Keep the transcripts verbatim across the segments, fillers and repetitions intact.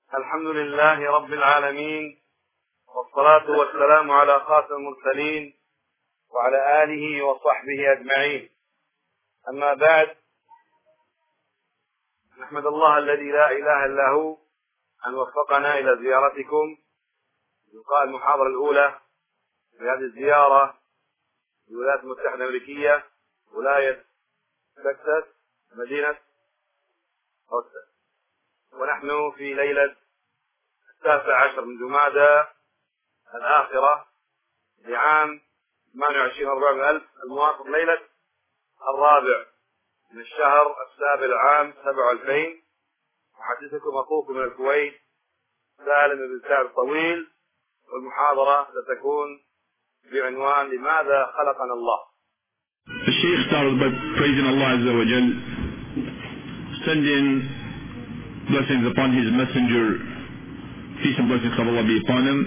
الحمد لله رب العالمين، والصلاة والسلام على خاتم المرسلين وعلى آله وصحبه أجمعين. أما بعد، نحمد الله الذي لا إله إلا هو أن وفقنا إلى زيارتكم لقاء المحاضرة الأولى في هذه الزيارة في الولايات المتحدة الأمريكية، ولاية تكساس، مدينة أوستن. ونحن في ليلة التاسع عشر من جمادى الآخرة لعام ثمانية وعشرين أربعمائة ألف، الموافق ليلة الرابع من الشهر السابع العام سبعة وألفين. أحدثكم أخوكم من الكويت سالم بن سعد الطويل، والمحاضرة ستكون بعنوان لماذا خلقنا الله. The Shaykh started by praising Allah Azza wa Jal, sending blessings upon his messenger, peace and blessings of Allah be upon him,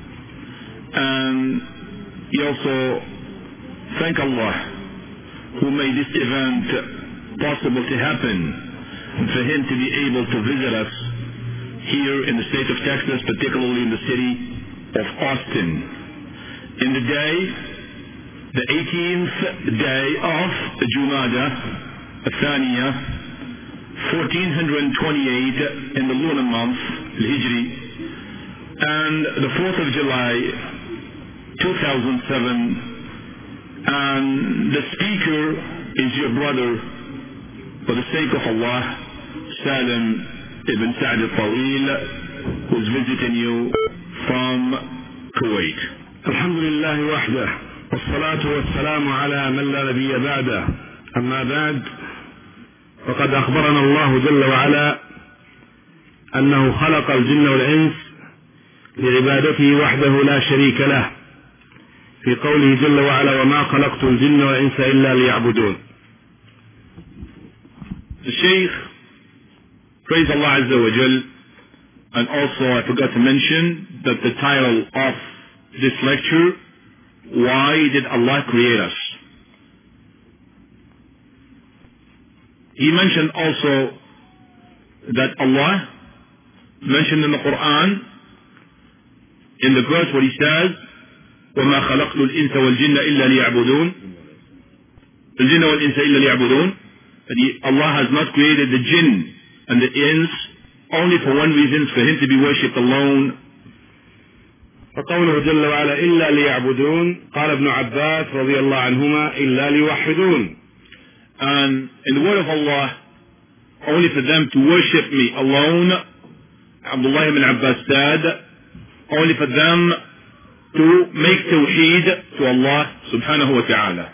and he also thanked Allah who made this event possible to happen, and for him to be able to visit us here in the state of Texas, particularly in the city of Austin, in the day, the eighteenth day of Jumada Athaniya, fourteen twenty-eight in the lunar month, Al-Hijri, and the fourth of July, two thousand seven, and the speaker is your brother, for the sake of Allah, Salim ibn Sa'd al-Tawil, who is visiting you from Kuwait. Alhamdulillah wahdah, والصلاة والسلام على من لا نبي بعده. أما بعد، فقد أخبرنا الله جل وعلا أنه خلق الجن والإنس لعبادته وحده لا شريك له، في قوله جل وعلا: وما خلقت الجن والإنس إلا ليعبدون. The Shaykh praised Allah Azza wa Jal, and also I forgot to mention that the title of this lecture, why did Allah create us? He mentioned also that Allah mentioned in the Quran, in the verse where he says, وَمَا خَلَقْتُ الْإِنسَ وَالْجِنَّ إِلَّا لِيَعْبُدُونَ الْجِنَّ وَالْإِنسَ إِلَّا لِيَعْبُدُونَ, that he, Allah has not created the jinn and the ins only for one reason, for him to be worshipped alone. فقوله جل وعلا إلا ليعبدون، قال ابن عباس رضي الله عنهما: إلا ليوحدون. And in the word of Allah, only for them to worship me alone, Abdullah ibn Abbas said, only for them to make tawheed to Allah subhanahu wa ta'ala.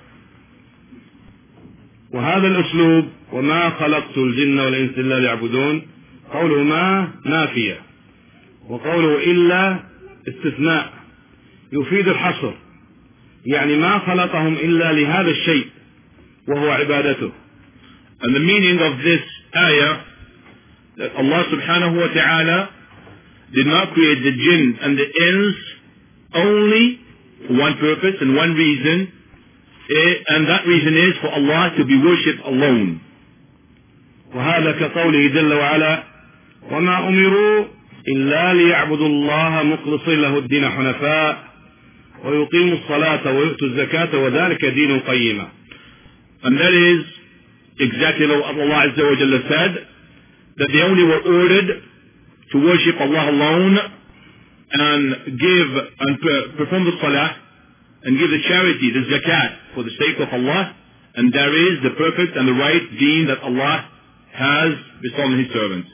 وهذا الأسلوب وما خلقت الجن والإنس إلا ليعبدون، قوله ما نافية، وقوله إلا استثناء يفيد الحصر، يعني ما خلقهم إلا لهذا الشيء وهو عبادته. And the meaning of this ayah, that Allah subhanahu wa ta'ala did not create the jinn and the ins only for one purpose and one reason, and that reason is for Allah to be worshipped alone. وهذا كقوله جل وعلا: وما أمروا إلا ليعبدوا الله مخلصين له الدين حنفاء ويقيموا الصلاة ويؤتوا الزكاة وذلك دين القيمة. And that is exactly what Allah Azza wa Jalla said, that they only were ordered to worship Allah alone and give and perform the salah and give the charity, the zakat, for the sake of Allah, and there is the perfect and the right deen that Allah has bestowed on His servants.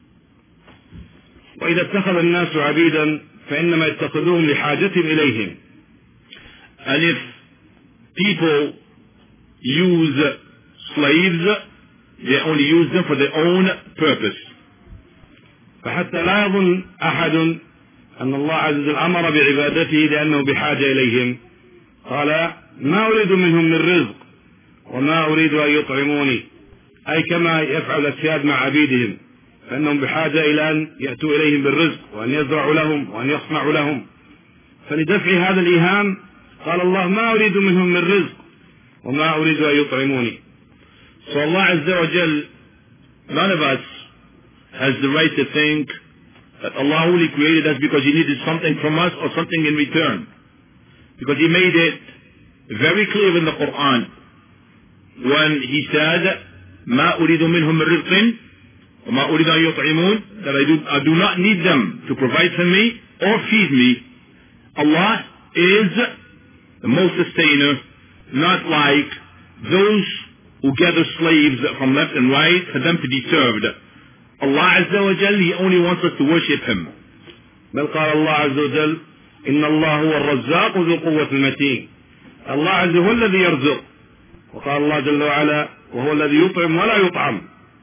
وإذا اتخذ الناس عبيدا فإنما يتخذوهم لحاجتهم إليهم. And if people use slaves, they only use them for their own purpose. فحتى لا يظن أحد أن الله عز وجل أمر بعبادته لأنه بحاجة إليهم. قال: ما أريد منهم من رزق وما أريد أن يطعموني، أي كما يفعل السياد مع عبيدهم، فإنهم بحاجة إلى أن يأتوا إليهم بالرزق وأن يزرعوا لهم وأن يصنعوا لهم. فلدفع هذا الإيهام قال الله: ما أريد منهم من رزق وما أريد أن يطعموني. So Allah Azza wa Jal, none of us has the right to think that Allah only created us because He needed something from us or something in return. Because He made it very clear in the Quran when He said, ما أريد منهم من رزق وما أريد أن يطعمون, that I do, I do not need them to provide for me or feed me. Allah is the most sustainer, not like those who gather slaves from left and right for them to be served. Allah Azza wa Jal, He only wants us to worship Him. بل قال الله عز وجل إن الله هو الرزاق ذو القوة المتين. الله عز هو الذي يرزق. وقال الله جل وعلا وهو الذي يطعم ولا يطعم.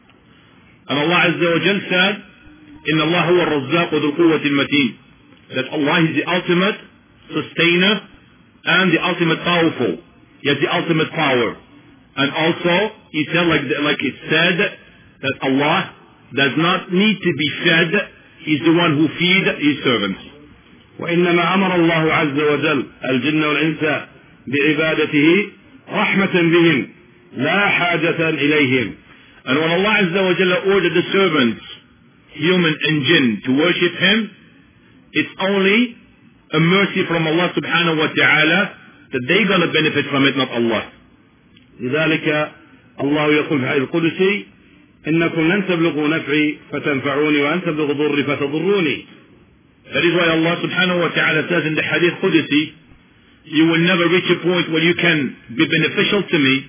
And Allah Azza wa Jal said, إن الله هو الرزاق ذو القوة المتين. That Allah is the ultimate sustainer and the ultimate powerful. He has the ultimate power. And also, He said, like, like it said, that Allah does not need to be fed. He's the one who feeds His servants. وإنما أمر الله عز وجل الجن والإنس بعبادته رحمة بهم لا حاجة إليهم. And when Allah Azza wa Jalla ordered the servants, human and jinn, to worship Him, it's only a mercy from Allah subhanahu wa ta'ala that they're going to benefit from it, not Allah. لذلك الله يقول في الحديث القدسي إنكم لن تبلغوا نفعي فتنفعوني وأن تبلغوا ضري فتضروني. That is why Allah subhanahu wa ta'ala says in the hadith Qudsi, you will never reach a point where you can be beneficial to me,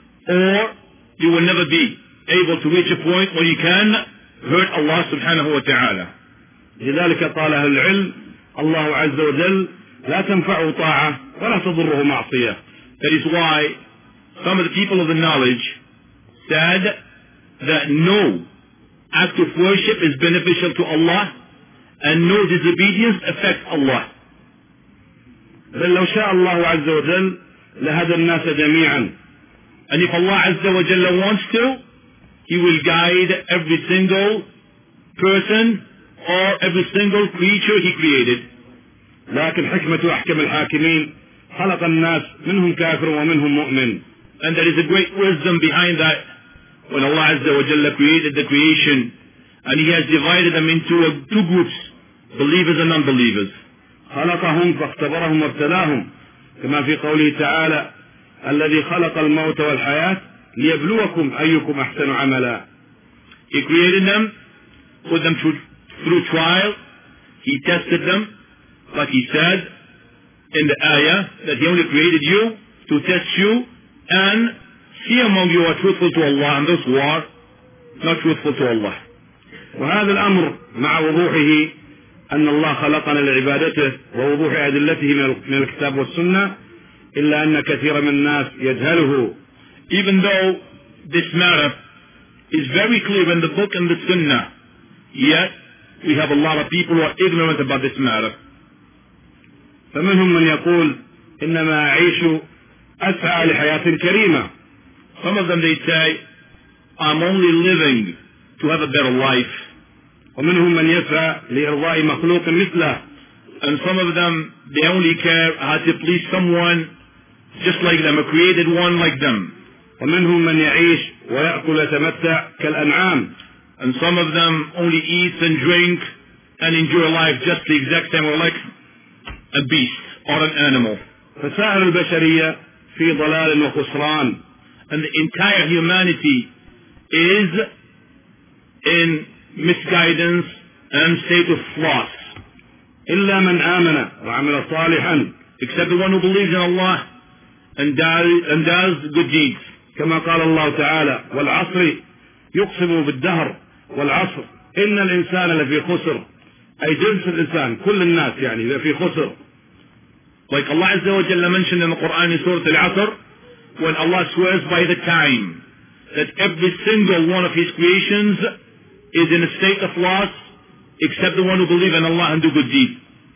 or you will never be able to reach a point where you can hurt Allah subhanahu wa ta'ala. لذلك قال أهل العلم الله عز وجل لا تنفعه طاعة ولا تضره معصية. That is why some of the people of the knowledge said that no act of worship is beneficial to Allah and no disobedience affects Allah. بل لو شاء الله عز وجل لهدى الناس جميعا. And if Allah Azza wa Jalla wants to, He will guide every single person or every single creature He created. لكن حكمة أحكم الحاكمين خلق الناس منهم كافر ومنهم مؤمن. And there is a great wisdom behind that. When Allah Azza wa Jalla created the creation, and He has divided them into two groups, believers and unbelievers. خلقهم فاختبرهم وابتلاهم كما في قوله تعالى الذي خلق الموت والحياة ليبلوكم أيكم أحسن عملا. He created them, put them through, through trial. He tested them, like He said in the ayah, that He only created you to test you and see among you who are truthful to Allah and those who are not truthful to Allah. وهذا الأمر مع وضوحه أن الله خلقنا لعبادته ووضوح أدلته من الكتاب والسنة إلا أن كثير من الناس يجهله. Even though this matter is very clear in the book and the sunnah, yet we have a lot of people who are ignorant about this matter. فمنهم من يقول إنما أعيش أسعى لحياة كريمة. Some of them they say, I'm only living to have a better life. ومنهم من يسعى لإرضاء مخلوق مثله. And some of them, they only care how to please someone just like them, a created one like them. ومنهم من يعيش ويأكل ويتمتع كالأنعام. And some of them only eat and drink and enjoy life just the exact same way like a beast or an animal. فسائر البشرية في ضلال وخسران. And the entire humanity is in misguidance and state of loss. إلا من آمن وعمل صالحا. Except the one who believes in Allah and does, and does good deeds. كما قال الله تعالى والعصر يقسم بالدهر والعصر إن الإنسان لفي خسر. أي جنس الإنسان كل الناس يعني لفي خسر. Like Allah Azza wa Jalla mentioned in the Quran in Surah Al-Asr, when Allah swears by the time that every single one of His creations is in a state of loss except the one who believes in Allah and do good deeds.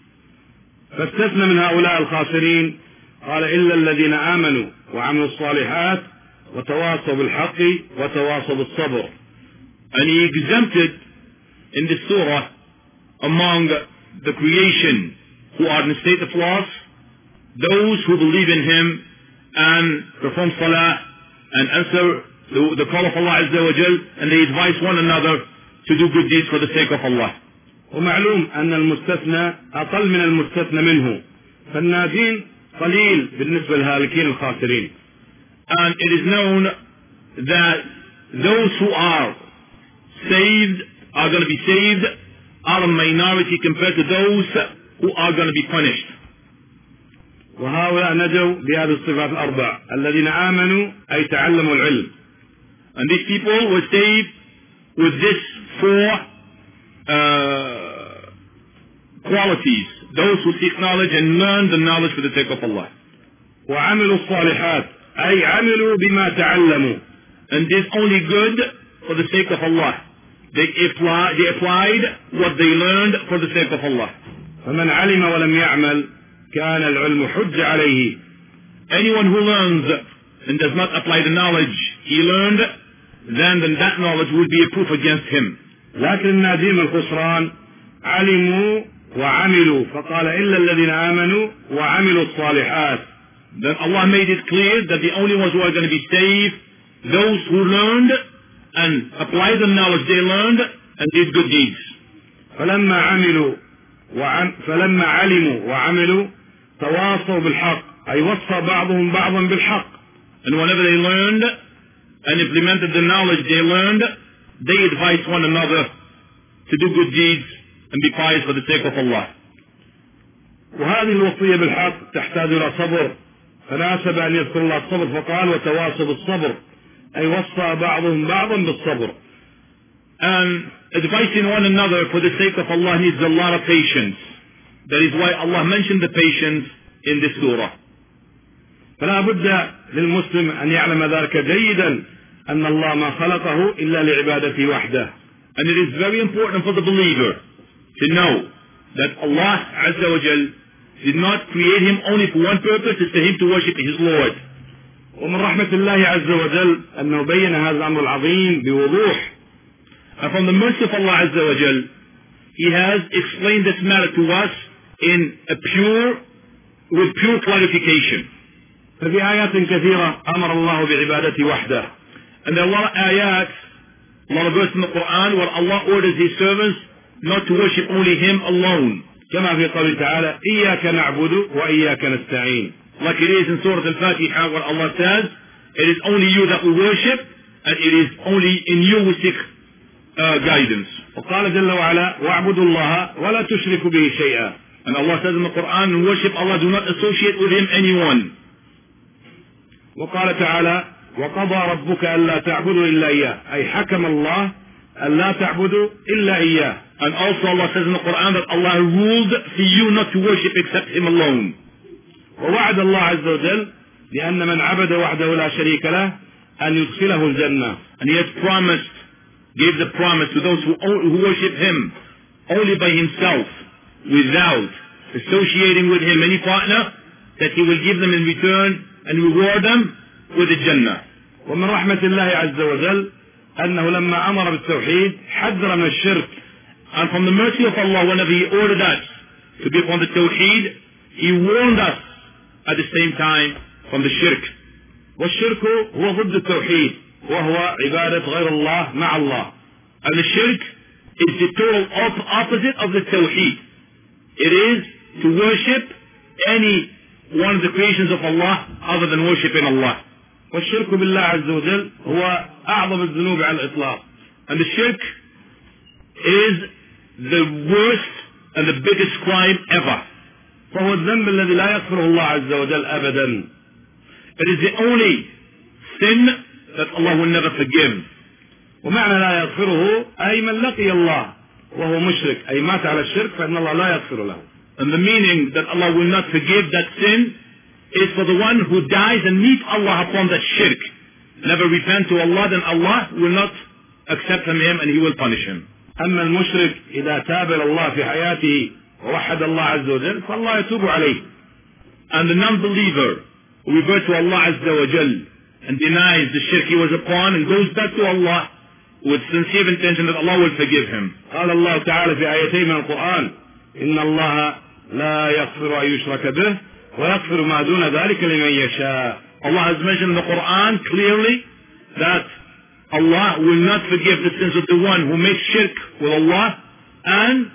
فاستثنى من هؤلاء الخاسرين قال إلا الذين آمنوا وعملوا الصالحات وتواصوا بالحق وتواصوا بالصبر. And He exempted in this surah among the creation who are in a state of loss those who believe in Him and perform salah and answer the, the call of Allah Azza wa Jal, and they advise one another to do good deeds for the sake of Allah. ومعلوم أن المستثنى أقل من المستثنى منه، فالناجين قليل بالنسبة للهالكين الخاسرين. And it is known that those who are saved are going to be saved are a minority compared to those who are going to be punished. وهؤلاء نجوا بهذه الصفات الأربع الذين آمنوا أي تعلموا العلم. And these people were saved with this four uh, qualities. Those who seek knowledge and learn the knowledge for the sake of Allah. وعملوا الصالحات أي عملوا بما تعلموا. And did only good for the sake of Allah. They applied, they applied what they learned for the sake of Allah. فمن علم ولم يعمل كان العلم حجة عليه. Anyone who learns and does not apply the knowledge he learned, then, then that knowledge would be a proof against him. لكن الناجين الخسران علموا وعملوا فقال إلا الذين آمنوا وعملوا الصالحات. Then Allah made it clear that the only ones who are going to be saved, those who learned and applied the knowledge they learned and did good deeds. فلما عملوا وعم فلما علموا وعملوا تواصوا بالحق أي وصى بعضهم بعضا بالحق. And whenever they learned and implemented the knowledge they learned, they advised one another to do good deeds and be pious for the sake of Allah. وهذه الوصية بالحق تحتاج إلى صبر، فناسب أن يذكر الله الصبر فقال وتواصوا بالصبر أي وصى بعضهم بعضا بالصبر. And advising one another for the sake of Allah needs a lot of patience. That is why Allah mentioned the patience in this surah. فلا بد للمسلم أن يعلم ذلك جيدا أن الله ما خلقه إلا لعبادته وحده. And it is very important for the believer to know that Allah Azza wa Jal did not create him only for one purpose, is for him to worship his Lord. ومن رحمة الله عز وجل أنه بين هذا الأمر العظيم بوضوح. And from the mercy of Allah Azza wa Jal, He has explained this matter to us in a pure, with pure clarification. ففي آيات كثيرة أمر الله بعبادته وحده. And there are a lot of ayat, a lot of verses in the Quran where Allah orders His servants not to worship only Him alone. كما في قوله تعالى إياك نعبد وإياك نستعين. Like it is in Surah Al-Fatiha where Allah says, it is only you that we worship and it is only in you we seek uh, guidance. وقال جل وعلا واعبدوا الله ولا تشركوا به شيئا. And Allah says in the Quran, and worship Allah, do not associate with Him anyone. وقال تعالى وقضى ربك ألا تعبدوا إلا إياه أي حكم الله ألا تعبدوا إلا إياه. And also Allah says in the Quran that Allah ruled for you not to worship except Him alone. ووعد الله عز وجل لأن من عبد وحده لا شريك له أن يدخله الجنة. And He has promised, gave the promise to those who, who worship Him only by Himself, without associating with Him any partner, that He will give them in return and reward them with the Jannah. ومن رحمة الله عز وجل أنه لما أمر بالتوحيد حذر من الشرك. And from the mercy of Allah, whenever He ordered us to be upon the Tawheed, He warned us at the same time from the shirk. والشرك هو ضد التوحيد وهو عبادة غير الله مع الله. And the shirk is the total opposite of the Tawheed. It is to worship any one of the creations of Allah other than worshiping Allah. والشرك بالله عز وجل هو أعظم الذنوب على الإطلاق. And the shirk is the worst and the biggest crime ever. فهو الذنب الذي لا يغفره الله عز وجل أبدا. It is the only sin that Allah will never forgive. ومعنى لا يغفره أي من لقي الله وهو مشرك أي مات على الشرك فإن الله لا يغفر له. And the meaning that Allah will not forgive that sin is for the one who dies and meets Allah upon that shirk. Never repent to Allah, then Allah will not accept from him and He will punish him. أما المشرك إذا تاب إلى الله في حياته ووحد الله عز وجل فالله يتوب عليه. And the non-believer who reverts to Allah Azza wa Jal and denies the shirk he was upon and goes back to Allah with sincere intention that Allah will forgive him. قال الله تعالى في آيتين من القرآن إن الله لا يغفر أن يشرك به ويغفر ما دون ذلك لمن يشاء. Allah has mentioned in the Quran clearly that Allah will not forgive the sins of the one who makes shirk with Allah, and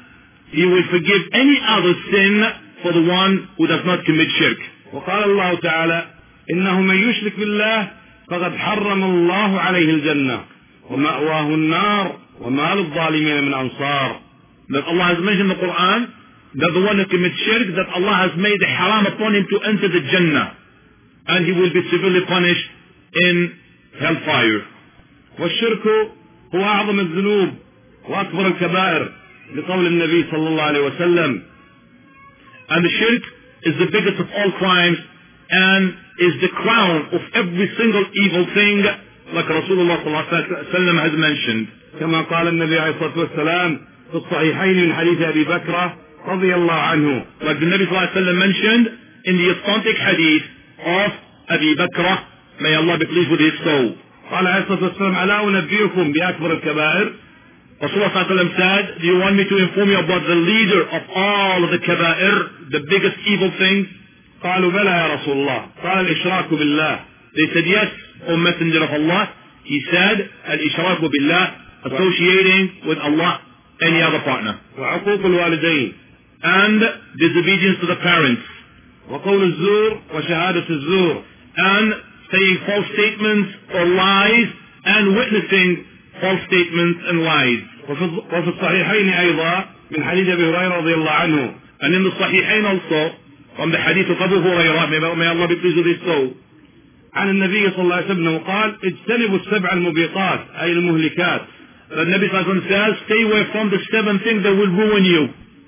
He will forgive any other sin for the one who does not commit shirk. وقال الله تعالى إنه من يشرك بالله فقد حرم الله عليه الجنة ومأواه النار وما للظالمين من أنصار. That Allah has mentioned in the Quran that the one who commits shirk, that Allah has made haram upon him to enter the Jannah, and he will be severely punished in hellfire. والشرك هو أعظم الذنوب وأكبر الكبائر لقول النبي صلى الله عليه وسلم. And the shirk is the biggest of all crimes and is the crown of every single evil thing, like Rasulullah صلى الله عليه وسلم has mentioned. كما قال النبي عليه الصلاة والسلام في الصحيحين من حديث أبي بكر رضي الله عنه. Like the Nabi صلى الله عليه وسلم mentioned in the authentic hadith of Abi Bakr, may Allah be pleased with his soul. قال عليه الصلاة والسلام ألا أنبئكم بأكبر الكبائر. Rasulullah صلى الله عليه وسلم said, do you want me to inform you about the leader of all of the kaba'ir, the biggest evil things? قالوا بلى يا رسول الله. قال الإشراك بالله. They said, yes, O Messenger of Allah. He said, al-ishraku billah, associating with Allah any other partner. وعقوق الوالدين. And disobedience to the parents. وقول الزور وشهادة الزور. And saying false statements or lies and witnessing false statements and lies. وفي الصحيحين أيضا من حديث أبي هريرة رضي الله عنه. And in the Sahihain also, from the hadith of Abu Hurairah, may, may Allah be pleased with his soul, عن النبي صلى الله عليه وسلم قال اجتنبوا السبع الموبقات أي المهلكات. The Nabi صلى الله عليه وسلم says, stay away from the seven things that will ruin you.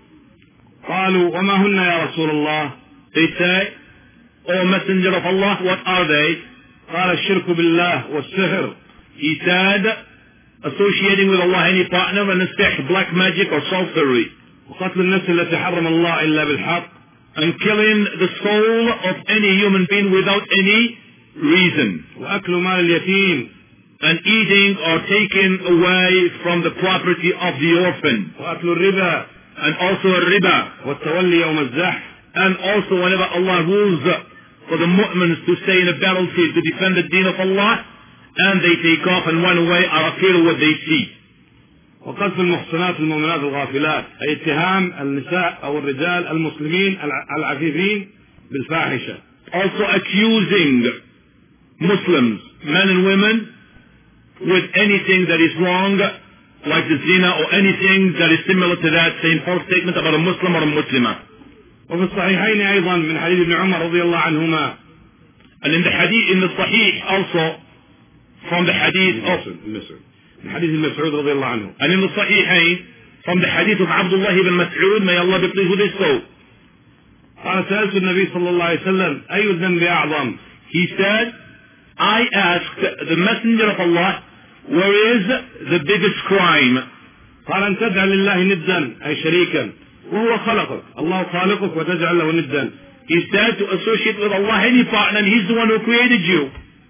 قالوا وما هن يا رسول الله. They say, O Messenger of Allah, what are they? قال الشرك بالله والسحر. He said, associating with Allah any partner and sihr, black magic or sorcery. وقتل النفس التي حرم الله إلا بالحق. And killing the soul of any human being without any reason. وأكل مال اليتيم. And eating or taking away from the property of the orphan. وأكل الربا. And also a riba. والتولي يوم الزحف. And also whenever Allah rules for the mu'mins to stay in a battlefield to defend the deen of Allah, and they take off and run away, are afraid of what they see. وقذف المحصنات المؤمنات الغافلات أي اتهام النساء أو الرجال المسلمين العفيفين بالفاحشة. Also accusing Muslims, men and women, with anything that is wrong, like the zina or anything that is similar to that, saying false statements about a Muslim or a Muslimah. وفي الصحيحين أيضا من حديث ابن عمر رضي الله عنهما. And in the hadith, in the Sahih also, from the hadith of حديث مسعود رضي الله عنه. And in the Sahihain, from the hadith of Abdullah ibn Mas'ud, may Allah be pleased with his soul. قال سألت النبي صلى الله عليه وسلم أي الذنب أعظم. He said, I asked the Messenger of Allah, where is the biggest crime? قال أن تجعل لله ندا أي شريكا وهو خلقك. الله خالقك وتجعل له ندا. He said to associate with Allah any partner, and He's the one who created you.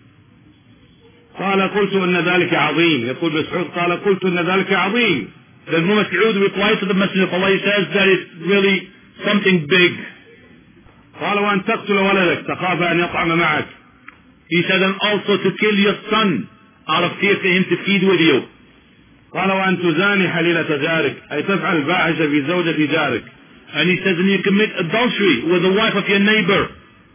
قال قلت إن ذلك عظيم. يقول مسعود قال قلت إن ذلك عظيم. Then Mas'ud replies to the Messenger of Allah, he says that is really something big. قال وأن تقتل ولدك تخاف أن يطعم معك. He said, and also to kill your son out of fear for him to feed with you. قال وأن تزاني حليلة جارك أي تفعل الفاحشة في زوجة جارك. And he says, and you commit adultery with the wife of your neighbor.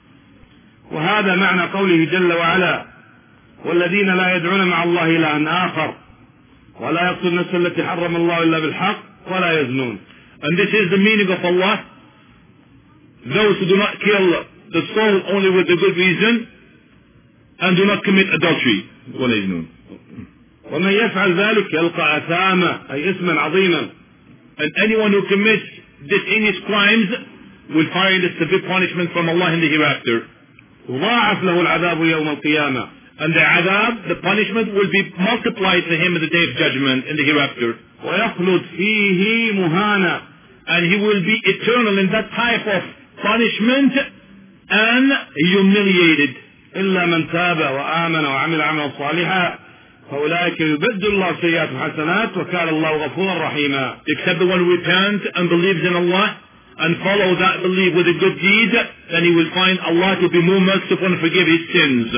وهذا معنى قوله جل وعلا والذين لا يدعون مع الله إلها آخر ولا يقتل النفس التي حرم الله إلا بالحق ولا يزنون. And this is the meaning of Allah. Those who do not kill the soul only with the good reason and do not commit adultery. ولا يزنون. ومن يفعل ذلك يلقى أثاما أي إثما عظيما. And anyone who commits these heinous crimes will find a severe punishment from Allah in the hereafter. يضاعف له العذاب يوم القيامة. And the adab, the punishment, will be multiplied to him in the day of judgment in the hereafter. ويخلد فيه مهانا. And he will be eternal in that type of punishment and humiliated. إلا من تاب وآمن وعمل عملا صالحا فأولئك يبدل الله سيئات حسنات وكان الله غفورا رحيما. Except the one who repents and believes in Allah and follow that belief with a good deed, then he will find Allah to be more merciful and forgive his sins.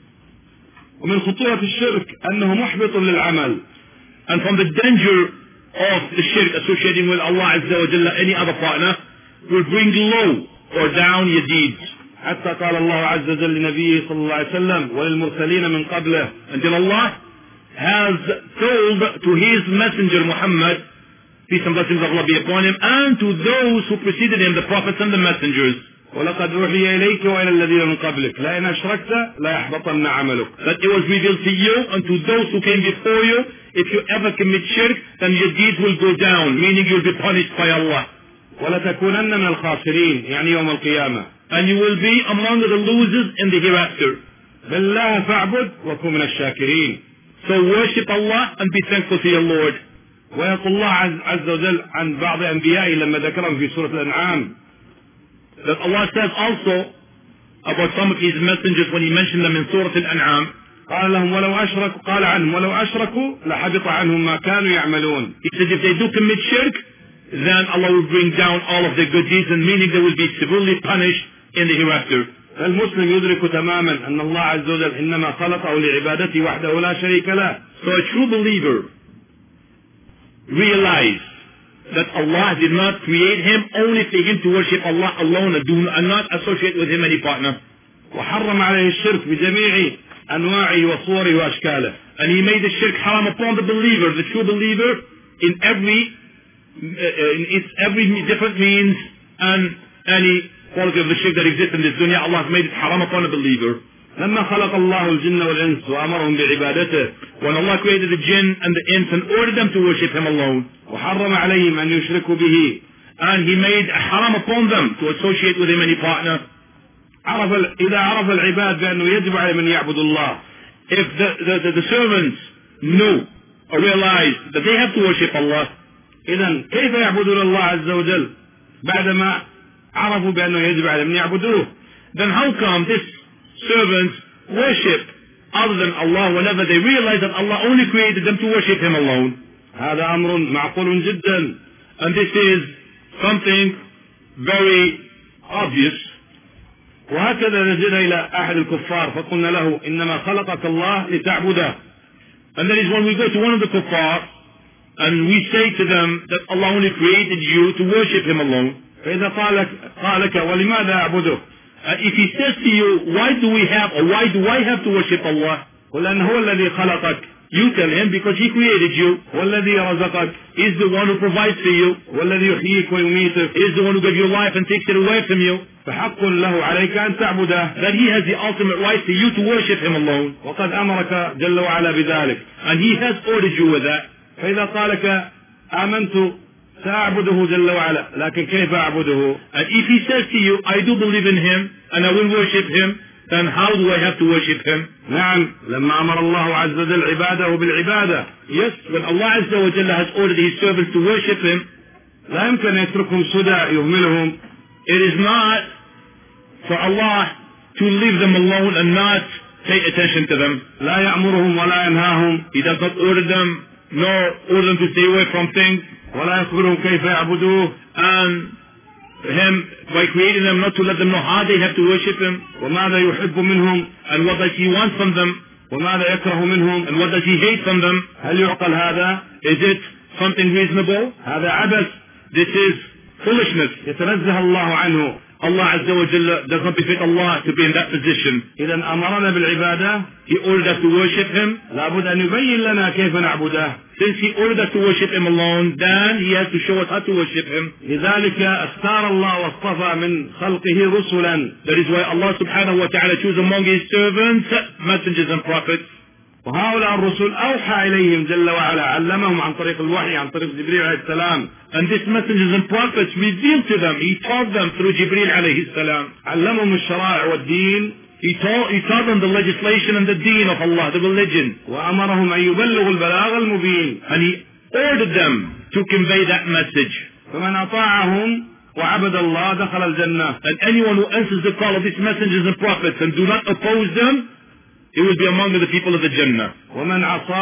ومن خطورة الشرك أنه محبط للعمل. And from the danger of the shirk associating with Allah Azza wa Jalla, any other partner, will bring low or down your deeds. حتى قال الله عز وجل لنبيه صلى الله عليه وسلم وللمرسلين من قبله, until Allah has told to his messenger Muhammad, peace and blessings of Allah be upon him, and to those who preceded him, the prophets and the messengers, ولقد أوحي إليك وإلى الذين من قبلك لئن أشركت ليحبطن عملك, that it was revealed to you and to those who came before you, if you ever commit shirk, then your deeds will go down, meaning you'll be punished by Allah. ولتكونن من الخاسرين يعني يوم القيامة, and you will be among the losers in the hereafter. بالله فاعبد وكن من الشاكرين. So worship Allah and be thankful to your Lord. ويقول الله عز وجل عن بعض أنبيائه لما ذكرهم في سورة الأنعام, that Allah says also about some of his messengers when he mentioned them in Surah Al-An'am, قال لهم ولو أشركوا قال عنهم ولو أشركوا لحبط عنهم ما كانوا يعملون. He said if they do commit shirk, then Allah will bring down all of their good deeds, and meaning they will be severely punished in the hereafter. المسلم يدرك تماما أن الله عز وجل إنما خلقه لعبادته وحده لا شريك له. So a true believer realize that Allah did not create him only for him to worship Allah alone and do and not associate with him any partner. وحرم عليه الشرك بجميع أنواعه وصوره وأشكاله. And he made the shirk haram upon the believer, the true believer, in every uh, in its every different means and any quality of the shirk that exists in this dunya. Allah has made it haram upon a believer. لما خلق الله الجن والإنس وأمرهم بعبادته, when Allah created the jinn and the ins and ordered them to worship him alone, وحرم عليهم أن يشركوا به, and he made a haram upon them to associate with him any partner. عرف إذا عرف العباد بأنه يجب على من يعبد الله, if the, the, the, the servants knew or realized that they have to worship Allah, إذن كيف يعبدون الله عز وجل بعدما عرفوا بأنه يجب على من يعبدوه؟ then how come this servants worship other than Allah whenever they realize that Allah only created them to worship him alone? هذا أمر معقول جدا, and this is something very obvious. وهكذا نجد إلى أحد الكفار فقلنا له إنما خلقك الله لتعبده. And that is when we go to one of the kuffar and we say to them that Allah only created you to worship him alone. فإذا قالك قالك ولماذا أعبده؟ Uh, if he says to you, why do we have or why do I have to worship Allah? قل أن هو الذي خلقك, you tell him because he created you. والذي رزقك, is the one who provides for you. والذي يحييك ويميتك, is the one who gives you life and takes it away from you. فحق له عليك أن تعبده, that he has the ultimate right for you to worship him alone. وقد أمرك جل وعلا بذلك, and he has ordered you with that. فإذا قالك آمنت سأعبده جل وعلا لكن كيف أعبده؟ and if he says to you, I do believe in him and I will worship him, then how do I have to worship him? نعم, لما أمر الله عز وجل عباده بالعبادة, yes, when Allah Azza wa Jalla has ordered his servants to worship him, لا يمكن أن يتركهم سدى يهملهم. it is not for Allah to leave them alone and not pay attention to them. لا يأمرهم ولا ينهاهم, he does not order them nor order them to stay away from things, ولا يخبرهم كيف يعبدوه, and him by creating them not to let them know how they have to worship him, وماذا يحب منهم, and what does he want from them, وماذا يكره منهم, and what does he hate from them. هل يعقل هذا؟ is it something reasonable? هذا عبث, this is foolishness. يتنزه الله عنه. Allah Azza wa Jalla does not befit Allah to be in that position. إذا أمرنا بالعبادة, he ordered us to worship him, لابد أن يبين لنا كيف نعبده. since he ordered us to worship him alone, then he has to show us how to worship him. لذلك اختار الله واصطفى من خلقه رسلا, that is why Allah subhanahu wa ta'ala chose among his servants messengers and prophets. وهؤلاء الرسل أوحى إليهم جل وعلا, علمهم عن طريق الوحي عن طريق جبريل عليه السلام, and these messengers and prophets revealed to them, he taught them through Jibreel alayhi salam. علمهم الشرائع والدين, he taught, he taught them the legislation and the deen of Allah, the religion. وأمرهم أن يبلغوا البلاغ المبين, and he ordered them to convey that message. فمن أطاعهم وعبد الله دخل الجنة, and anyone who answers the call of these messengers and prophets and do not oppose them, he will be among the people of the Jannah. ومن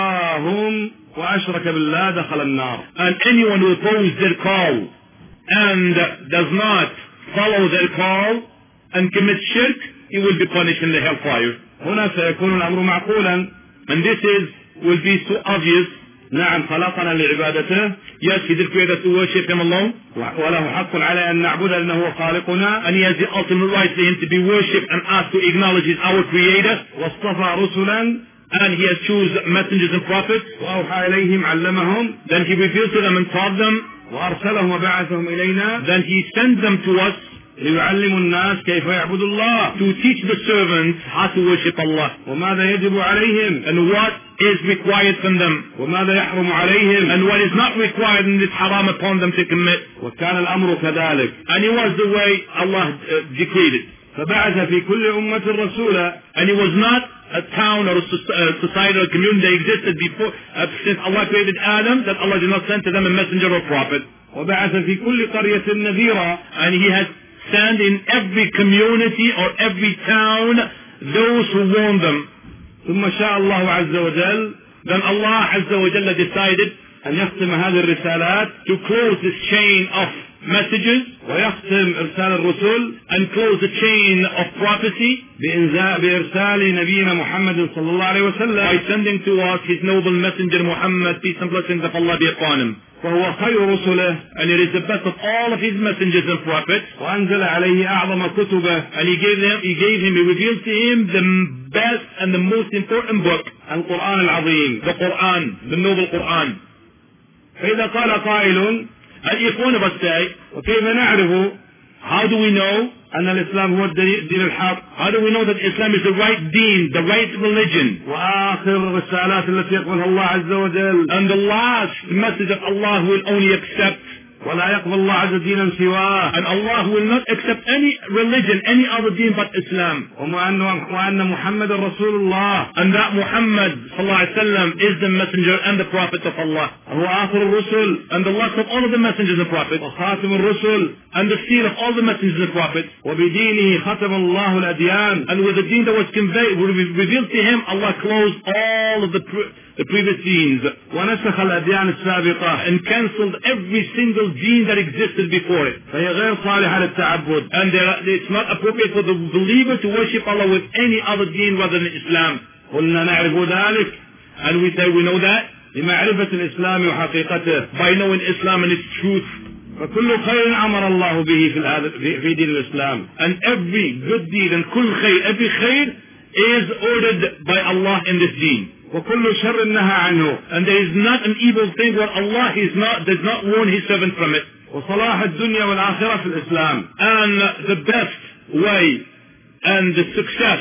عصاهم وأشرك بالله دخل النار, and anyone who opposes their call and does not follow their call and commits shirk, he will be punished in the hellfire. هنا سيكون الأمر معقولا, and this is will be so obvious. نعم خلقنا لعبادته. Yes, he did create us to worship him alone. وله حق على أن نعبده لأنه هو خالقنا. And he has the ultimate right for him to be worshipped and asked to acknowledge he's our creator. واصطفى رسلا. And he has chosen messengers and prophets. وأوحى إليهم علمهم. Then he revealed to them and taught them. وأرسلهم وبعثهم إلينا. Then he sent them to us. ليعلموا الناس كيف يعبد الله. To teach the servants how to worship Allah. وماذا يجب عليهم. And what is required from them. وماذا يحرم عليهم. And what is not required and is haram upon them to commit. وكان الأمر كذلك. And it was the way Allah uh, decreed it. فبعث في كل أمة رسولا. And it was not a town or a society or a community that existed before uh, since Allah created Adam that Allah did not send to them a messenger or prophet. وبعث في كل قرية نذيرا. And he has sent in every community or every town those who warned them. ثم شاء الله عز وجل. Then Allah عز وجل decided أن يختم هذه الرسالات. To close this chain of messages. ويختم إرسال الرسل. And close the chain of prophecy. بإنزاء بإرسال نبينا محمد صلى الله عليه وسلم. By sending to us his noble messenger Muhammad, peace and blessings of Allah be upon him. فهو خير رسله. And it is the best of all of his messengers and prophets. وأنزل عليه أعظم كتبه. And he gave him, he gave him, he revealed to him the best and the most important book. القرآن العظيم. The Quran, the noble Quran. فإذا قال قائل. And if one of us say, وكيف نعرف. How do we know أن الإسلام هو الدين الحق. How do we know that Islam is the right deen, the right religion? وآخر الرسالات التي يقبلها الله عز وجل. And the last message of Allah will only accept. ولا يقبل الله عز دينا سواه. And Allah will not accept any religion, any other deen but Islam. وأن محمد رسول الله. And that Muhammad sallallahu alaihi wasallam is the messenger and the prophet of Allah. هو آخر الرسل. And the last of all of the messengers and prophets. وخاتم الرسل. And the seal of all the messengers and prophets. وبدينه ختم الله الأديان. And with the deen that was conveyed, revealed to him, Allah closed all of the pre- the previous deens. ونسخ الأديان السابقة. And cancelled every single deen that existed before it. فهي غير صالحة للتعبد. And there, it's not appropriate for the believer to worship Allah with any other deen rather than Islam. قلنا نعرف ذلك. And we say we know that. بمعرفة الإسلام وحقيقته. By knowing Islam and its truth. فكل خير أمر الله به في في دين الإسلام. And every good deed and كل خير, every خير is ordered by Allah in this deen. وكل شر نهى عنه. And there is not an evil thing where Allah is not, does not warn his servant from it. وصلاح الدنيا والآخرة في الإسلام. And the best way and the success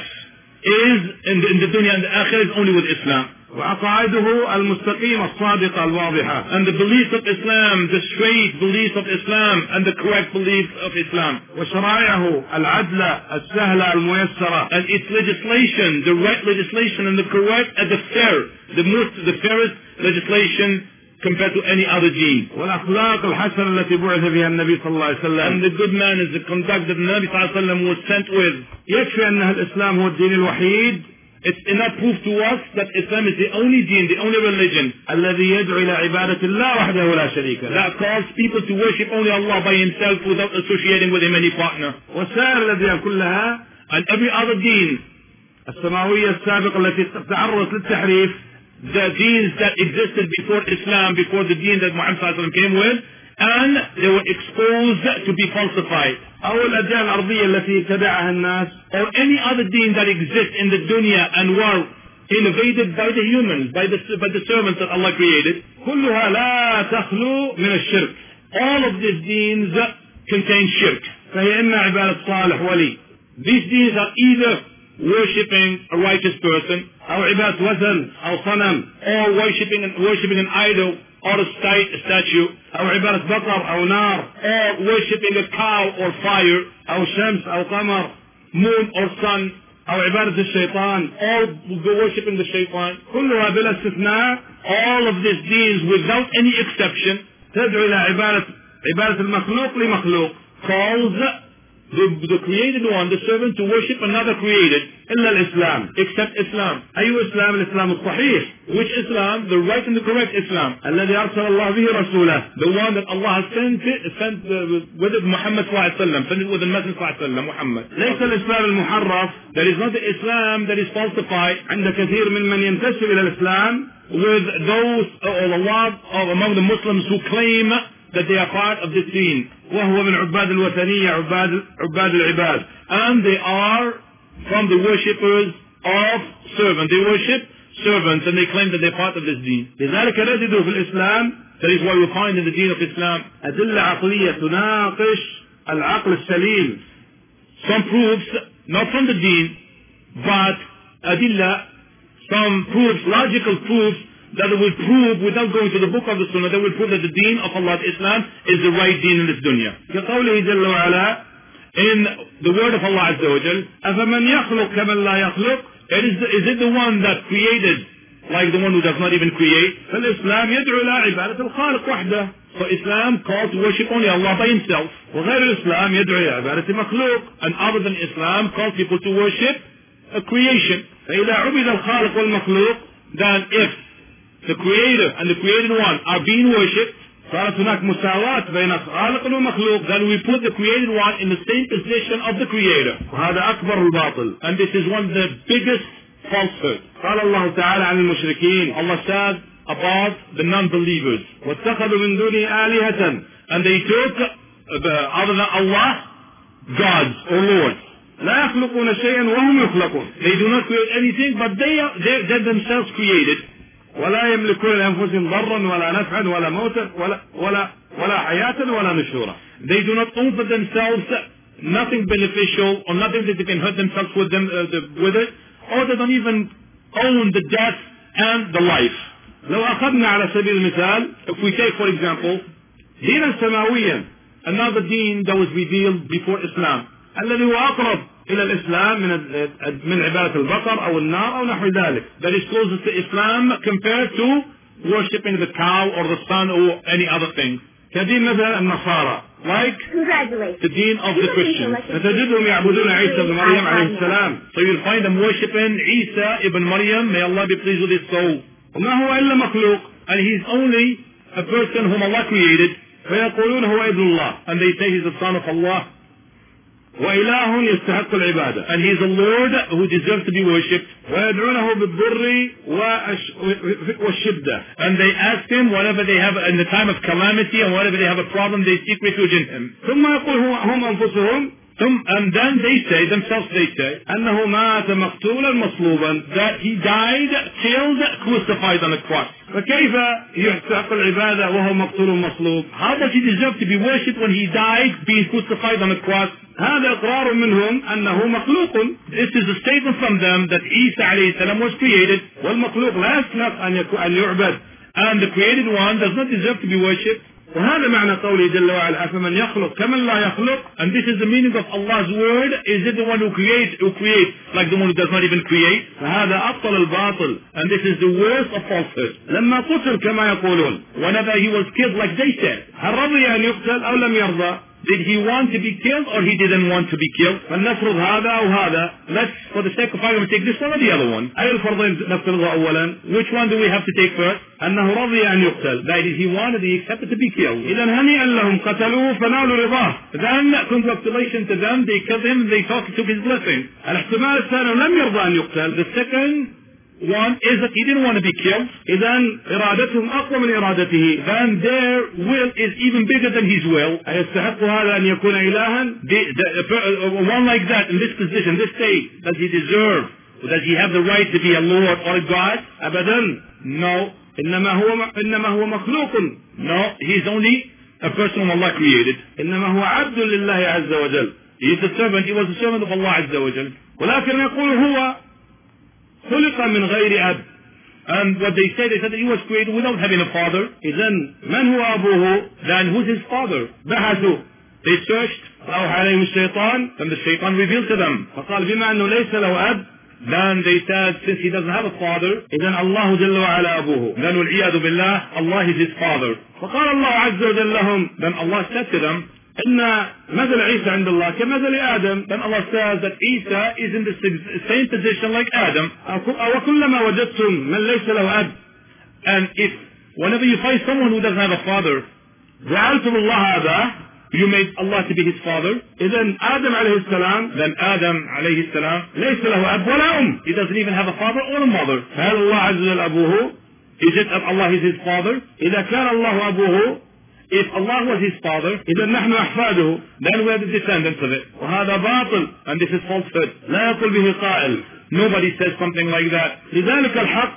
is in the, in the dunya and the akhirah is only with Islam. وعقائده المستقيمة الصادقة الواضحة. And the beliefs of Islam, the straight beliefs of Islam and the correct beliefs of Islam. وشرائعه العدلة السهلة الميسرة. And its legislation, the right legislation and the correct and the fair, the most, the fairest legislation compared to any other deen. والأخلاق الحسنة التي بعث بها النبي صلى الله عليه وسلم. And the good manners, the conduct that the Nabi صلى الله عليه وسلم was sent with. يكفي أن الإسلام هو الدين الوحيد. It's enough proof to us that Islam is the only deen, the only religion الذي يدعو إلى عبادة الله وحده لا شريك له. that calls people to worship only Allah by himself without associating with him any partner. وسائر الأديان كلها And every other deen السماوية السابقة التي تعرضت للتحريف. The deens that existed before Islam, before the deen that Muhammad sallallahu alaihi wasallam came with, and they were exposed to be falsified. أو الأديان الأرضية التي تبعها الناس. Or any other deen that exists in the dunya and were innovated by the humans, by the, by the servants that Allah created. كلها لا تخلو من الشرك. All of these deens contain shirk. فهي إما عبادة صالح ولي. These deens are either worshipping a righteous person, أو عبادة وثن أو صنم, or worshipping an, worshipping an idol or a statue, أو عبادة بقر أو نار, or worshipping a cow or fire, أو شمس أو قمر, moon or sun, أو عبادة الشيطان, or worshipping the shaitan. كلها بلا استثناء. All of these deeds without any exception تدعو إلى عبادة عبادة المخلوق لمخلوق. calls the, the created one, the servant, to worship another created, إلا الإسلام, except Islam. أي إسلام؟ الإسلام الصحيح. Which Islam? The right and the correct Islam. الذي أرسل الله به رسوله. The one that Allah has sent it, sent uh, with it Muhammad sallallahu alaihi wasallam, sent it with the Messenger sallallahu alaihi wasallam, Muhammad. ليس الإسلام المحرف. There is not the Islam that is falsified. عند كثير من من ينتسب إلى الإسلام. with those, or a lot of among the Muslims who claim that they are part of this deen. وهو من عباد الوثنية عباد عباد العباد. And they are from the worshippers of servants. They worship servants and they claim that they're part of this deen. لذلك نجد في الإسلام, that is why we find in the deen of Islam أدلة عقلية تناقش العقل السليم. Some proofs, not from the deen, but adilla, some proofs, logical proofs that will prove, without going to the book of the Sunnah, that will prove that the deen of Allah, Islam, is the right deen in this dunya. كقوله جل وعلا, in the word of Allah Azza wa Jal, أفمن يخلق كمن لا يخلق, it is, the, is it the one that created like the one who does not even create? فالإسلام يدعو إلى عبادة الخالق وحده. So Islam calls to worship only Allah by himself. وغير الإسلام يدعو إلى عبادة مخلوق. And other than Islam calls people to worship a creation. فإذا عبد الخالق والمخلوق, then if the creator and the created one are being worshipped, صارت هناك مساواة بين خالق ومخلوق, then we put the created one in the same position of the creator. وهذا أكبر الباطل. And this is one of the biggest falsehood. قال الله تعالى عن المشركين, Allah said about the non-believers, واتخذوا من دونه آلهة, and they took the, other than Allah, gods or lords. لا يخلقون شيئا وهم يخلقون. They do not create anything, but they are they, they themselves created. ولا يملكون لأنفسهم ضرا ولا نفعا ولا موتا ولا ولا ولا حياة ولا نشورا. They do not own for themselves nothing beneficial or nothing that they can hurt themselves with them uh, the, with it, or they don't even own the death and the life. لو أخذنا على سبيل المثال, if we take for example دينا سماويا, another deen that was revealed before Islam, الذي هو أقرب إلى الإسلام من من عبادة البقر أو النار أو نحو ذلك, that is closest to Islam compared to worshipping the cow or the sun or any other thing. كدين مثلا النصارى, like the deen of the Christians. فتجدهم يعبدون عيسى بن مريم عليه السلام. So you'll find them worshipping Isa ibn Maryam, may Allah be pleased with his soul. وما هو إلا مخلوق, and he's only a person whom Allah created. فيقولون هو ابن الله, and they say he's the son of Allah. وإله يستحق العبادة, and he is a Lord who deserves to be worshipped. ويدعونه بالضر والشدة, and they ask him whatever they have in the time of calamity and whatever they have a problem, they seek refuge in him. ثم يقول هم أنفسهم, and then they say themselves, they say أنه مات مقتولا مصلوبا, that he died, killed, crucified on the cross. فكيف يستحق العبادة وهو مقتول مصلوب؟ How does he deserve to be worshipped when he died being crucified on the cross? هذا إقرار منهم أنه مخلوق. This is a statement from them that Isa alayhi salam was created. والمخلوق لا يستحق أن يعبد, and the created one does not deserve to be worshipped. وهذا معنى قوله جل وعلا أفمن يخلق كمن لا يخلق. And this is the meaning of Allah's word. Is it the one who creates, who creates like the one who does not even create? فهذا أبطل الباطل, and this is the worst of falsehood. لما قتل كما يقولون, whenever he was killed like they said, هل رضي أن يقتل أو لم يرضى؟ Did he want to be killed or he didn't want to be killed? فلنفرض هذا أو هذا. Let's, for the sake of argument, take this one or the other one. أي الفرضين نفترضه أولا؟ Which one do we have to take first? أنه رضي أن يقتل. That is, he wanted, he accepted to be killed. إذا هنيئا لهم قتلوه فنالوا رضاه. Then congratulations to them, they killed him and they took his blessing. الاحتمال الثاني لم يرضى أن يقتل. The second one is that he didn't want to be killed. إذن إرادتهم أقوى من إرادته. Then their will is even bigger than his will. أيستحق هذا أن يكون إلها؟ The, the, uh, one like that in this position, this state, does he deserve? Does he have the right to be a Lord or a God? أبدا. No. إنما هو إنما هو مخلوق. No, he's only a person whom Allah created. إنما هو عبد لله عز وجل. He is a servant. He was a servant of Allah Azza wa Jal. ولكن يقول هو خلق من غير أب. And what they said, they said that he was created without having a father. إذن من هو أبوه؟ Then who's his father? بحثوا. They searched. أوحى عليهم الشيطان. Then the shaitan revealed to them. فقال بما أنه ليس له أب. Then they said, since he doesn't have a father, إذن الله جل وعلا أبوه. Then والعياذ بالله, Allah is his father. فقال الله عز وجل لهم. Then Allah said to them, إن مثل عيسى عند الله كمثل آدم. Then Allah says that Isa is in the same position like Adam. وكلما وجدتم من ليس له أب. And if whenever you find someone who doesn't have a father, جعلتم الله أباه, you made Allah to be his father. إذن آدم عليه السلام, then Adam عليه السلام, ليس له أب ولا أم. He doesn't even have a father or a mother. هل الله عز وجل أبوه؟ Is it that Allah is his father? إذا كان الله أبوه, if Allah was his father, إذا نحن أحفاده, then we are the descendants of it. وهذا باطل, and this is falsehood. لا يقول به قائل. Nobody says something like that. لذلك الحق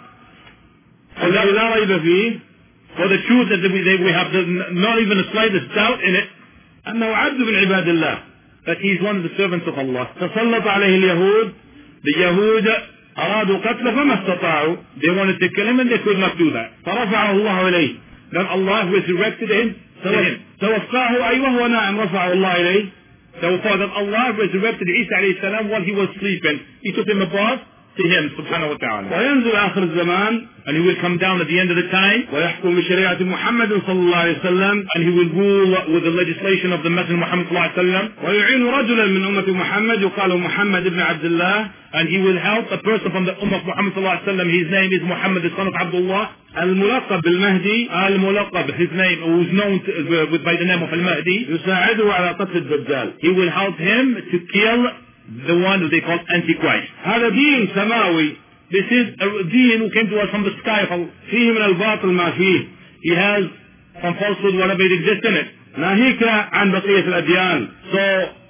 الذي لا ريب فيه, for the truth that we, we have not even the slightest doubt in it, أنه عبد من عباد الله, that he is one of the servants of Allah. تسلط عليه اليهود, the Yahud أرادوا قتله فما استطاعوا, they wanted to kill him and they could not do that. فرفعه الله إليه, then Allah resurrected him to him. توفاه أيوه هو نائم, رفعه الله إليه. So for that Allah resurrected Isa alayhi salam while he was sleeping. He took him above to him subhanahu wa ta'ala. وينزل آخر الزمان, and he will come down at the end of the time. ويحكم بشريعة محمد صلى الله عليه وسلم, and he will rule with the legislation of the Messenger Muhammad صلى الله عليه وسلم. ويعين رجلا من أمة محمد يقال محمد بن عبد الله, and he will help a person from the Ummah of Muhammad صلى الله عليه وسلم. His name is Muhammad the son of Abdullah. الملقب بالمهدي, الملقب, his name, who is known to, uh, by the name of Al-Mahdi. يساعده على قتل الدجال. He will help him to kill the one that they call Antichrist. هذا دين سماوي. This is a deen who came to us from the sky. فيه من الباطل ما فيه. He has some falsehood whatever it exists in it. ناهيك عن بقية الأديان. So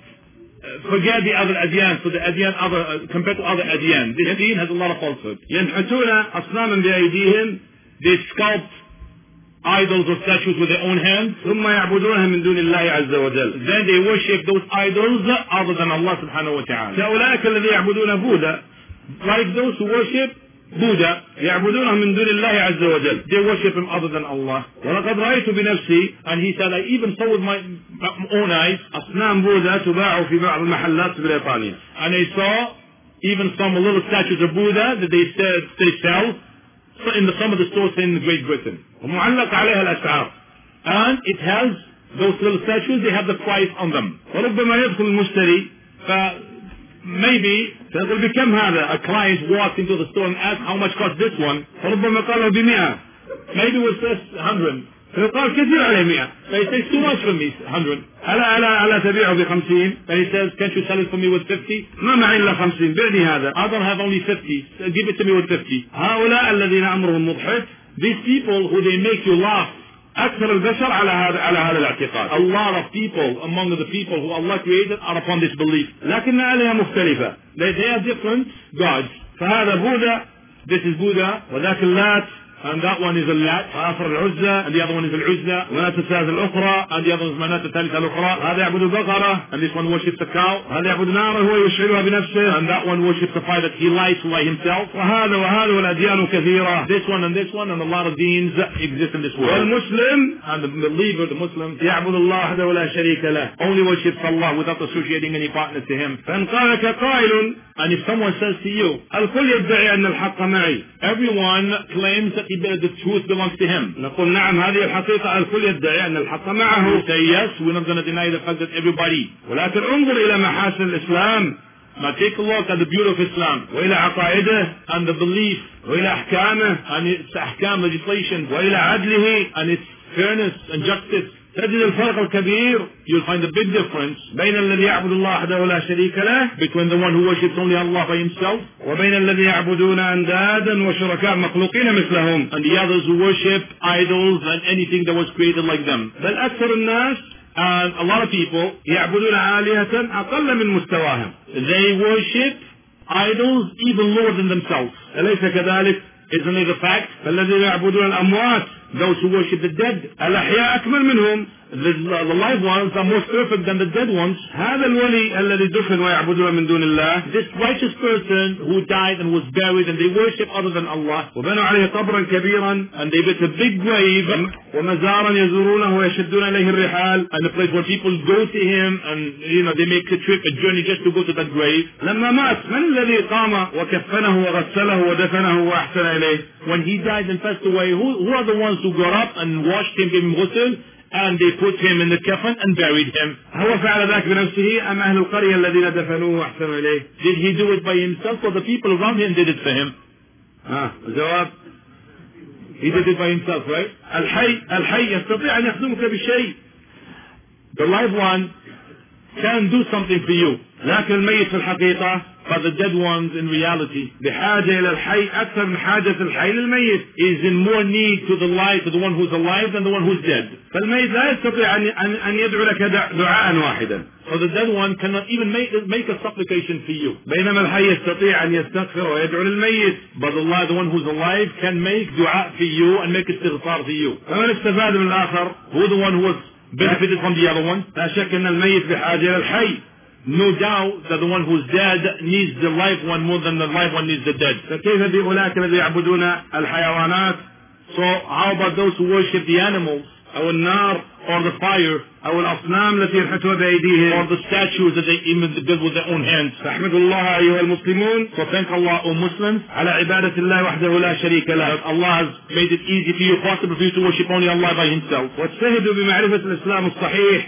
uh, forget the other adyan. So the adyan other uh, compared to other adyan, this deen has a lot of falsehood. ينحتون أصناما بأيديهم. They sculpt idols or statues with their own hands. ثم يعبدونها من دون الله عز وجل. Then they worship those idols other than Allah subhanahu wa ta'ala. فأولئك الذين يعبدون بوذا, like those who worship Buddha, يعبدونه من دون الله عز وجل. They worship him other than Allah. ولقد رأيت بنفسي, and he said, I even saw with my own eyes, أصنام بوذا تباع في بعض المحلات في بريطانيا. And I saw even some little statues of Buddha that they said they sell in the, some of the stores in Great Britain. ومعلق عليها الأسعار. And it has those little statues, they have the price on them. وربما يدخل المشتري, maybe تقول بكم هذا, a client walks into the store and asks how much costs this one. فربما قالوا بمئة, maybe it was just one hundred. فيقال كثير عليه مئة. They say it's too much for me, one hundred. ألا ألا ألا تبيعه بخمسين. And he says, can't you sell it for me with fifty? ما معي إلا خمسين, بعني هذا. I don't have only fifty, so give it to me with fifty. هؤلاء الذين أمرهم مضحك, these people who they make you laugh, أكثر البشر على هذا على هذا الاعتقاد. A lot of people among the people who Allah created are upon this belief. لكن آلهة مختلفة. They, they are different gods. فهذا بوذا, this is Buddha, وذاك اللات, and that one is Al-Lat, آخر العزة, and the other one is Al-Uzza, ومنات الثالثة الأخرى, and the other one is منات الثالثة الأخرى. هذا يعبد بقرة, and this one worships a cow. هذا يعبد نارا هو يشعلها بنفسه, and that one worships a fire that he lights by himself. وهذا وهذا والأديان كثيرة. This one and this one and a lot of deens exist in this world. والمسلم, and the believer, the Muslim, يعبد الله وحده ولا شريك له, only worships Allah without associating any partner to him. فإن قالك قائل, and if someone says to you, الكل يدعي أن الحق معي, everyone claims that the truth belongs to him. نقول نعم هذه الحقيقة, الكل يدعي أن الحق معه. We say yes, we're not going to deny the fact that everybody. ولكن انظر إلى محاسن الإسلام. Now take a look at the beauty of Islam. وإلى عقائده, and the belief. وإلى أحكامه, and its أحكام legislation. وإلى عدله, and its fairness and justice. تجد الفرق الكبير, you'll find a big difference بين الذي يعبد الله وحده لا شريك له, between the one who worships only Allah by himself, وبين الذي يعبدون أندادا وشركاء مخلوقين مثلهم, and the others who worship idols and anything that was created like them. بل أكثر الناس, and a lot of people, يعبدون آلهة أقل من مستواهم. They worship idols even lower than themselves. أليس كذلك? Isn't it a fact? الذين يعبدون الأموات, those who worship the dead, الأحياء أكمل منهم, the, the live ones are more perfect than the dead ones. هذا الولي الذي دفن ويعبدون من دون الله, this righteous person who died and was buried and they worship other than Allah, وبنوا عليه قبرا كبيرا, and they built a big grave, ومزارا يزورونه ويشدون إليه الرحال, and a place where people go to him and you know they make a trip, a journey just to go to that grave. لما مات من الذي قام وكفنه وغسله ودفنه وأحسن إليه? When he died and passed away, who, who are the ones who got up and washed him, gave him ghusl, and they put him in the coffin and buried him? هو فعل ذلك بنفسه أم أهل القرية الذين دفنوه وأحسنوا إليه? Did he do it by himself, or the people around him did it for him? آه الجواب, he did it by himself, right? الحي الحي يستطيع أن يخدمك بشيء. The live one can do something for you. لكن الميت في الحقيقة But the dead ones in reality بحاجة إلى الحي أكثر من حاجة الحي للميت. is in more need to the life, to the one who's alive than the one who's dead. فالميت لا يستطيع أن أن يدعو لك دعاء واحدا. So the dead one cannot even make, make a supplication for you. بينما الحي يستطيع أن يستغفر ويدعو للميت. But Allah, the one who's alive, can make dua for you and make istighfar for you. فمن استفاد من الآخر؟ Who the one who was benefited from the other one? لا شك أن الميت بحاجة إلى الحي. No doubt that the one who's dead needs the live one more than the live one needs the dead. فكيف بأولئك الذين يعبدون الحيوانات؟ So how about those who worship the animals, أو النار or the fire, أو الأصنام التي ينحتوها بأيديهم، or the statues that they even build with their own hands? فاحمد الله أيها المسلمون. So thank Allah, O Muslims, على عبادة الله وحده لا شريك له. that Allah has made it easy for you, possible for you to worship only Allah by Himself. واجتهدوا بمعرفة الإسلام الصحيح.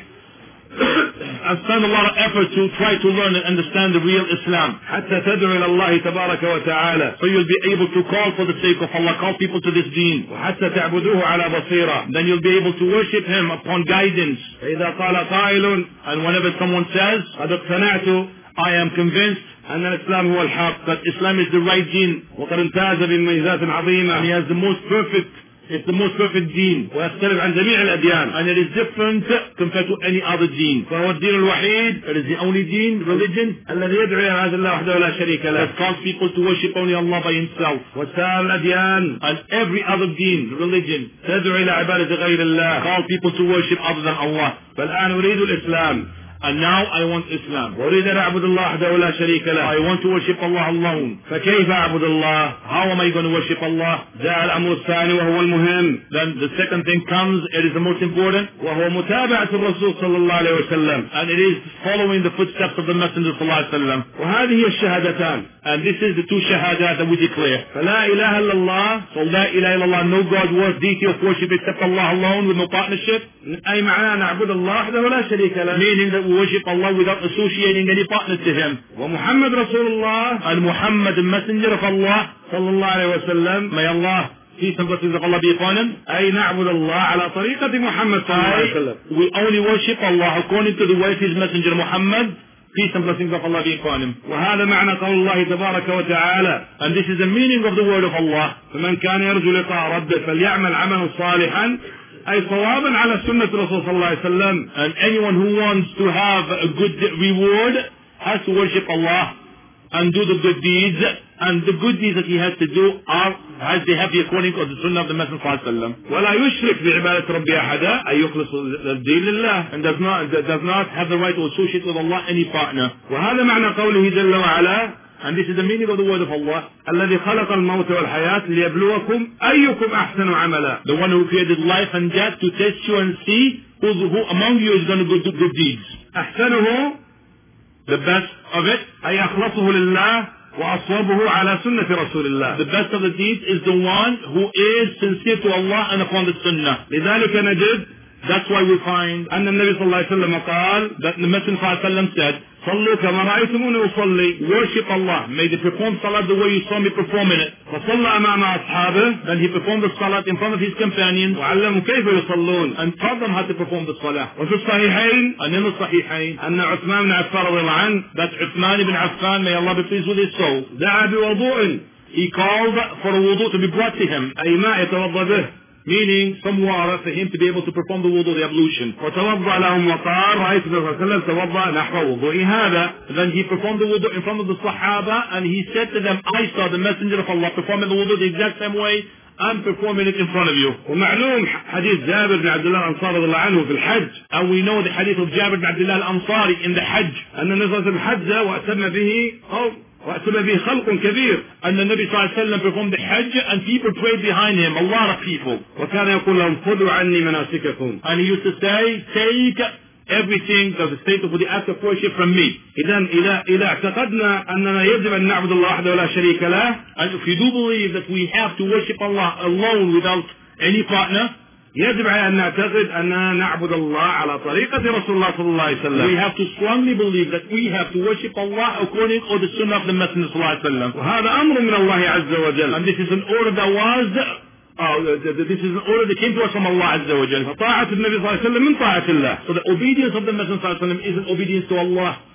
And spend a lot of effort to try to learn and understand the real Islam. حتى تدعو إلى الله تبارك وتعالى. So you'll be able to call for the sake of Allah, call people to this deen. وحتى تعبدوه على بصيرة. Then you'll be able to worship Him upon guidance. فإذا قال قائل, and whenever someone says, قد اقتنعت, I am convinced أن الإسلام هو الحق, that Islam is the right deen, وقد امتاز بمميزات عظيمة, and he has the most perfect, it's the most perfect deen, ويختلف عن جميع الأديان, and it is different compared to any other deen. فهو الدين الوحيد, it is the only deen, religion, الذي يدعو إلى هذا الله وحده لا شريك له, that calls people to worship only Allah by Himself. وسائر الأديان, and every other deen, religion, تدعو إلى عبادة غير الله, call people to worship other than Allah. فالآن أريد الإسلام. And now I want Islam. وأريد أن أعبد الله وحده لا شريك له. I want to worship Allah alone. فكيف أعبد الله؟ How am I going to worship Allah? جاء الأمر الثاني وهو المهم. Then the second thing comes, it is the most important. وهو متابعة الرسول صلى الله عليه وسلم. And it is following the footsteps of the Messenger صلى الله عليه وسلم. وهذه هي الشهادتان. And this is the two shahadat that we declare. فلا إله إلا الله. So لا إله إلا الله, no God worth deity of worship except Allah alone with no partnership. أي معناه نعبد الله وحده لا شريك له. Meaning that we worship Allah without associating any partner to Him. ومحمد رسول الله. And Muhammad, the messenger of Allah صلى الله عليه وسلم. May Allah, peace and blessings of Allah be upon him. أي نعبد الله على طريقة محمد صلى الله عليه وسلم. We only worship Allah according to the way of His messenger Muhammad. Peace and blessings of Allah be upon him. وهذا معنى قول الله تبارك وتعالى. And this is the meaning of the word of Allah. فمن كان يرجو لقاء ربه فليعمل عملا صالحا أي صوابا على سنة الرسول صلى الله عليه وسلم. And anyone who wants to have a good reward has to worship Allah and do the good deeds, and the good deeds that he has to do are as they have the according to the sunnah of the Messenger صلى الله عليه وسلم. ولا يشرك بعبادة ربه أحدا أي يخلص الدين لله. And does not does not have the right to associate with Allah any partner. وهذا معنى قوله جل وعلا. And this is the meaning of the word of Allah. الذي خلق الموت والحياة ليبلوكم أيكم أحسن عملا. The one who created life and death to test you and see who, who among you is going to do good deeds. أحسنه, the best of it, أي أخلصه لله وأصوبه على سنة رسول الله. The best of the deeds is the one who is sincere to Allah and upon the sunnah. لذلك نجد, that's why we find أن النبي صلى الله عليه وسلم قال, that the Messenger صلى الله عليه وسلم said, صلوا كما رأيتموني أصلي. Worship Allah. May they perform salat the way you saw me performing it. فصلى أمام أصحابه. Then he performed the salat in front of his companions. وعلموا كيف يصلون. And taught them how to perform the salah. وفي الصحيحين, and in the Sahihain, أن عثمان بن عفان رضي الله عنه, that Uthman ibn Affan, may Allah be pleased with his soul, دعا بوضوء. He called for a wudu to be brought to him. أي ماء يتوضأ به. Meaning some water for him to be able to perform the wudu, the ablution. وتوضأ لهم وقال رأيت النبي صلى الله عليه وسلم توضأ نحو وضوء هذا. Then he performed the wudu in front of the Sahaba, and he said to them, I saw the Messenger of Allah performing the wudu the exact same way I'm performing it in front of you. ومعلوم حديث جابر بن عبد الله الأنصاري رضي الله عنه في الحج. And we know the hadith of Jabir bin Abdullah al-Ansari in the Hajj. أن النبي صلى الله عليه وسلم حج وأتم به قوم وأتم به خلق كبير. And the Nabi sallallahu alaihi wasallam performed the Hajj, and people prayed behind him, a lot of people. وكان يقول لهم خذوا عني مناسككم. And he used to say, take everything that is stated for the act of worship from me. إذا إذا إذا اعتقدنا أننا يجب أن نعبد الله وحده ولا شريك له. And if you do believe that we have to worship Allah alone without any partner, يجب أن نعتقد أننا نعبد الله على طريقة رسول الله صلى الله عليه وسلم. We have to strongly believe that we have to worship Allah according to the sunnah of the Messenger صلى الله عليه وسلم. وهذا أمر من الله عز وجل. And this is an order that was Uh, this is an order that came to us from Allah Azza wa Jal. فطاعة النبي صلى الله عليه وسلم من طاعة الله. So the obedience of the Messenger صلى الله عليه وسلم is an obedience to Allah.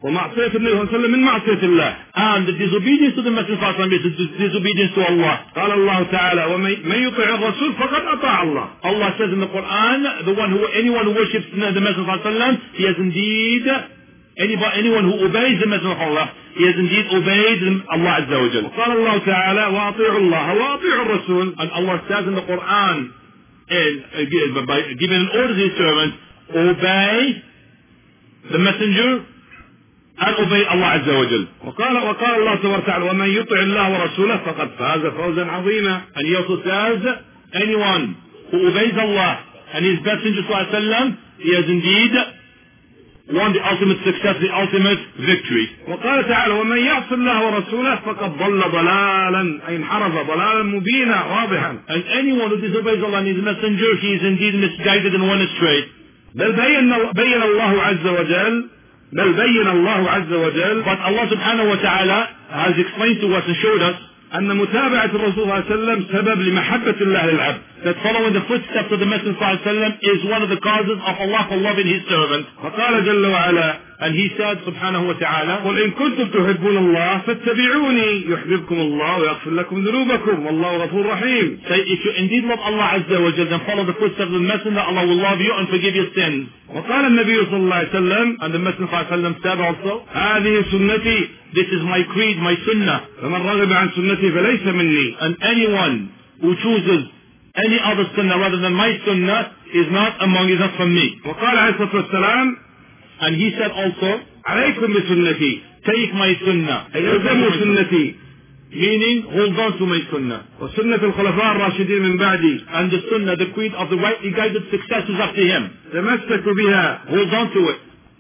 ومعصية النبي صلى الله عليه وسلم من معصية الله. And the disobedience to the Messenger is disobedience to Allah. قال الله تعالى ومن يطع الرسول فقد أطاع الله. Allah says in the Quran, the one who, anyone who worships the Messenger, he has indeed, anybody, anyone who obeys the Messenger of Allah, he has indeed obeyed Allah Azza wa Jal. قال الله تعالى وأطيعوا الله وأطيعوا الرسول. And Allah says in the Quran, and uh, by giving an order to his servants, obey the messenger and obey Allah Azza wa Jal. وقال وقال الله تبارك وتعالى ومن يطع الله ورسوله فقد فاز فوزا عظيما. And he also says, anyone who obeys Allah and his messenger sallallahu alaihi wasallam, he has indeed won the ultimate success, the ultimate victory. وقال تعالى ومن يعص الله ورسوله فقد ضل ضلالا أي انحرف ضلالا مبينا واضحا. And anyone who disobeys Allah and his messenger, he is indeed misguided and won astray. بل بين بين الله عز وجل بل بين الله عز وجل But Allah subhanahu wa ta'ala has explained to us and showed us أن متابعة الرسول صلى الله عليه وسلم سبب لمحبة الله للعبد. That following the footsteps of the Messenger صلى الله عليه وسلم is one of the causes of Allah for loving His servant. فقال جل وعلا, and He said subhanahu wa ta'ala, قل إن كنتم تحبون الله فاتبعوني يحببكم الله ويغفر لكم ذنوبكم والله غفور رحيم. Say, if you indeed love Allah Azza wa Jalla, then follow the footsteps of the Messenger, Allah will love you and forgive your sins. وقال النبي صلى الله عليه وسلم, and the Messenger صلى الله عليه وسلم said also, هذه سنتي, this is my creed, my sunnah. فمن رغب عن سنتي فليس مني. And anyone who chooses any other sunnah rather than my sunnah is not among, is not from me. وقال عليه الصلاة والسلام, and he said also, عليكم بسنتي, take my sunnah, الزموا سنتي, meaning hold on to my sunnah, وسنة الخلفاء الراشدين من بعدي, and the sunnah, the creed of the rightly guided successors after him, تمسكوا بها, hold on to it,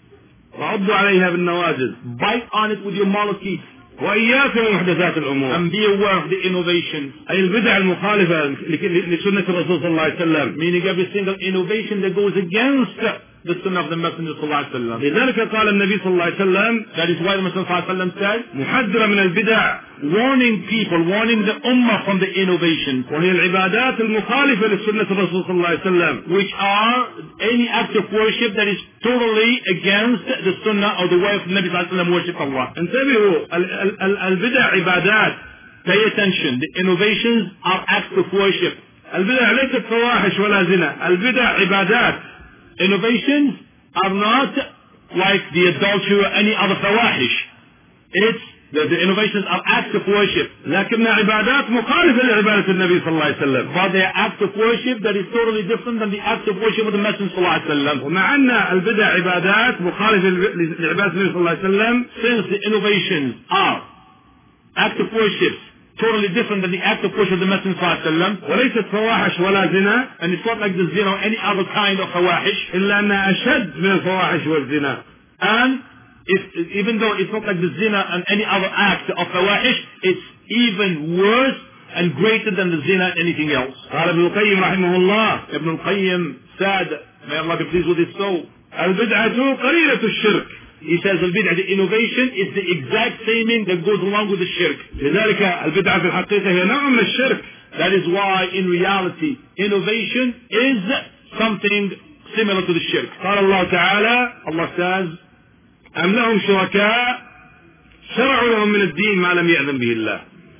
وعضوا عليها بالنواجذ, bite on it with your molar teeth, وإياكم محدثات الأمور, and be aware of the innovations, أي البدع المخالفة لسنة الرسول صلى الله عليه وسلم, meaning every single innovation that goes against the sunnah of the Messenger صلى الله عليه وسلم. لذلك قال النبي صلى الله عليه وسلم, that is why the Messenger صلى الله عليه وسلم said, محذرا من البدع, warning people, warning the ummah from the innovations, وهي العبادات المخالفة لسنة الرسول صلى الله عليه وسلم, which are any act of worship that is totally against the sunnah or the way of the Nabi صلى الله عليه وسلم worship Allah. انتبهوا, البدع عبادات. Pay attention, the innovations are acts of worship. البدع ليست فواحش ولا زنا, البدع عبادات. Innovations are not like the adultery or any other fawahish. It's the, the innovations are acts of worship. لكنها عبادات مخالفة لعبادة النبي صلى الله عليه وسلم. But they are acts of worship that is totally different than the acts of worship of the Messenger صلى الله عليه وسلم. ومع أن البدع عبادات مخالفة لعبادة النبي صلى الله عليه وسلم, since the innovations are acts of worship totally different than the act of worship of the Messenger صلى الله عليه وسلم, وليست فواحش ولا زنا, and it's not like the zina or any other kind of fawahish, إلا أنها أشد من الفواحش والزنا. and if, even though it's not like the zina and any other act of fawahish, it's even worse and greater than the zina and anything else. قال ابن القيم رحمه الله, Ibn al-Qayyim said, may Allah be pleased with his soul, البدعة قرينة الشرك. he says al-bid'ah, the innovation is the exact same thing that goes along with the shirk. لذلك البدعة في الحقيقة هي نوع من الشرك. That is why in reality innovation is something similar to the shirk. قال الله تعالى, Allah says, أم لهم شركاء شرعوا لهم من الدين ما لم يأذن به الله.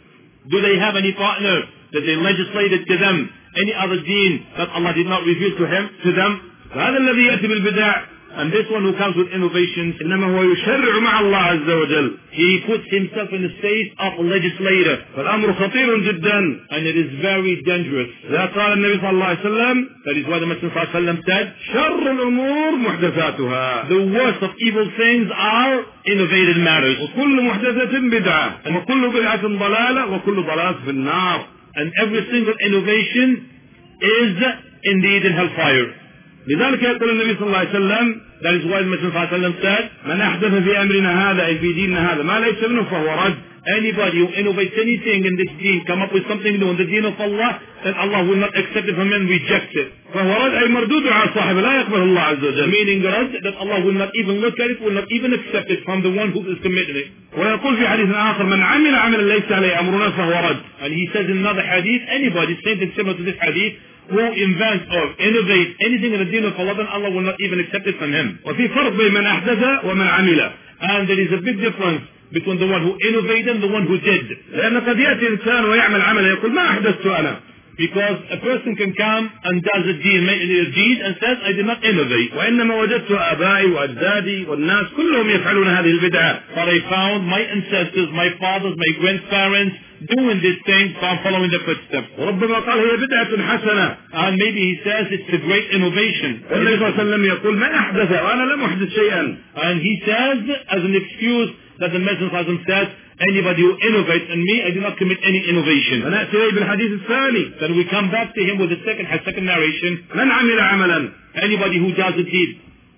Do they have any partner that they legislated to them any other deen that Allah did not reveal to him to them? فهذا الذي يأتي بالبدع, and this one who comes with innovations, إنما هو يشرع مع الله عز وجل. he puts himself in the state of a legislator. فالأمر خطير جدا, and it is very dangerous. إذا قال النبي صلى الله عليه وسلم, that is why the Messenger صلى الله عليه وسلم said, شر الأمور محدثاتها. the worst of evil things are innovated matters. وكل محدثة بدعة, وكل بدعة ضلالة, وكل ضلالة في النار. and every single innovation is indeed in hellfire. لذلك يقول النبي صلى الله عليه وسلم, that is why the Messenger صلى الله عليه وسلم said, من أحدث في أمرنا هذا أي في ديننا هذا ما ليس منه فهو رد. anybody who innovates anything in this deen, come up with something new in the deen of Allah, then Allah will not accept it from him and reject it. فهو رد أي مردود على صاحبه لا يقبل الله عز وجل. meaning rad, that Allah will not even look at it, will not even accept it from the one who is committing it. ويقول في حديث آخر, من عمل عملا ليس عليه أمرنا فهو رد. and he says in another hadith, anybody same thing similar to this hadith who invents or innovates anything in the deen of Allah, then Allah will not even accept it from him. وفي فرق بين من أحدث ومن عمل. And there is a big difference between the one who innovated and the one who did. لأن قد يأتي إنسان ويعمل عملا يقول ما أحدثت أنا. Because a person can come and does a deed, a deed and says, I did not innovate. وإنما وجدت آبائي وأجدادي والناس كلهم يفعلون هذه البدعة. But I found my ancestors, my fathers, my grandparents doing this thing, so I'm following their footsteps. وربما قال هي بدعة حسنة. And maybe he says it's a great innovation. والنبي صلى الله عليه وسلم يقول ما أحدث وأنا لم أحدث شيئا. And he says as an excuse that the Messenger says, anybody who innovates in me, I do not commit any innovation. ونأتي إليه بالحديث الثاني. Then we come back to him with the second, second narration. من عمل عملا. Anybody who does a deed.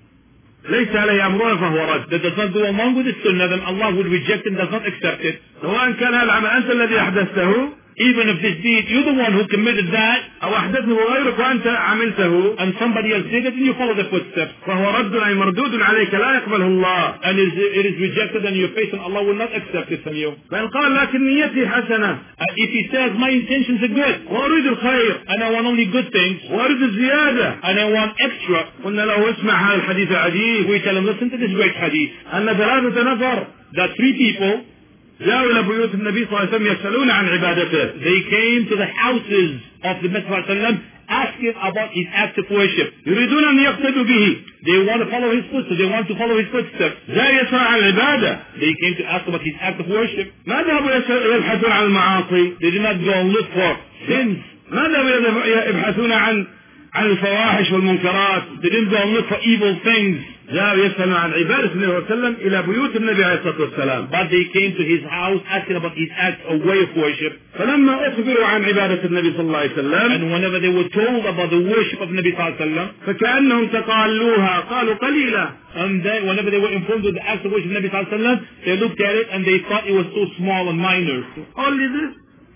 ليس عليه أمرنا فهو رد. That does not go along with the sunnah, then Allah would reject and does not accept it. سواء كان هذا العمل أنت الذي أحدثته. Even if this deed, you're the one who committed that, أو أحدثه غيرك وأنت عملته, and somebody else did it and you follow the footsteps, فهو رد أي مردود عليك لا يقبله الله. And it is, it is rejected on your face and Allah will not accept it from you. فإن قال لكن نيتي حسنة. And if he says my intentions are good, وأريد الخير, and I want only good things, وأريد الزيادة, and I want extra, قلنا له اسمع هذا الحديث عجيب. We tell him, listen to this great hadith. أن ثلاثة نفر. That three people جاءوا إلى بيوت النبي صلى الله عليه وسلم يسألون عن عبادته. They came to the houses of the Messenger صلى الله عليه وسلم asking about his act of worship. يريدون أن يقتدوا به. They want to follow his footsteps. They want to follow his footsteps. لا يسأل عن العبادة. They came to ask about his act of worship. ما ذهبوا يبحثون عن المعاصي. They did not go and look for sins. ما ذهبوا يبحثون عن عن الفواحش والمنكرات. They didn't go and look for evil things. جاءوا يسألون عن عبادة النبي صلى الله عليه وسلم إلى بيوت النبي عليه الصلاة والسلام. But they came to his house asking about his act or way of worship. فلما أخبروا عن عبادة النبي صلى الله عليه وسلم. And whenever they were told about the worship of the Nabi صلى الله عليه وسلم. فكأنهم تقالوها قالوا قليلة. And then whenever they were informed of the act of worship of the Nabi صلى الله عليه وسلم, they looked at it and they thought it was so small and minor. Only this.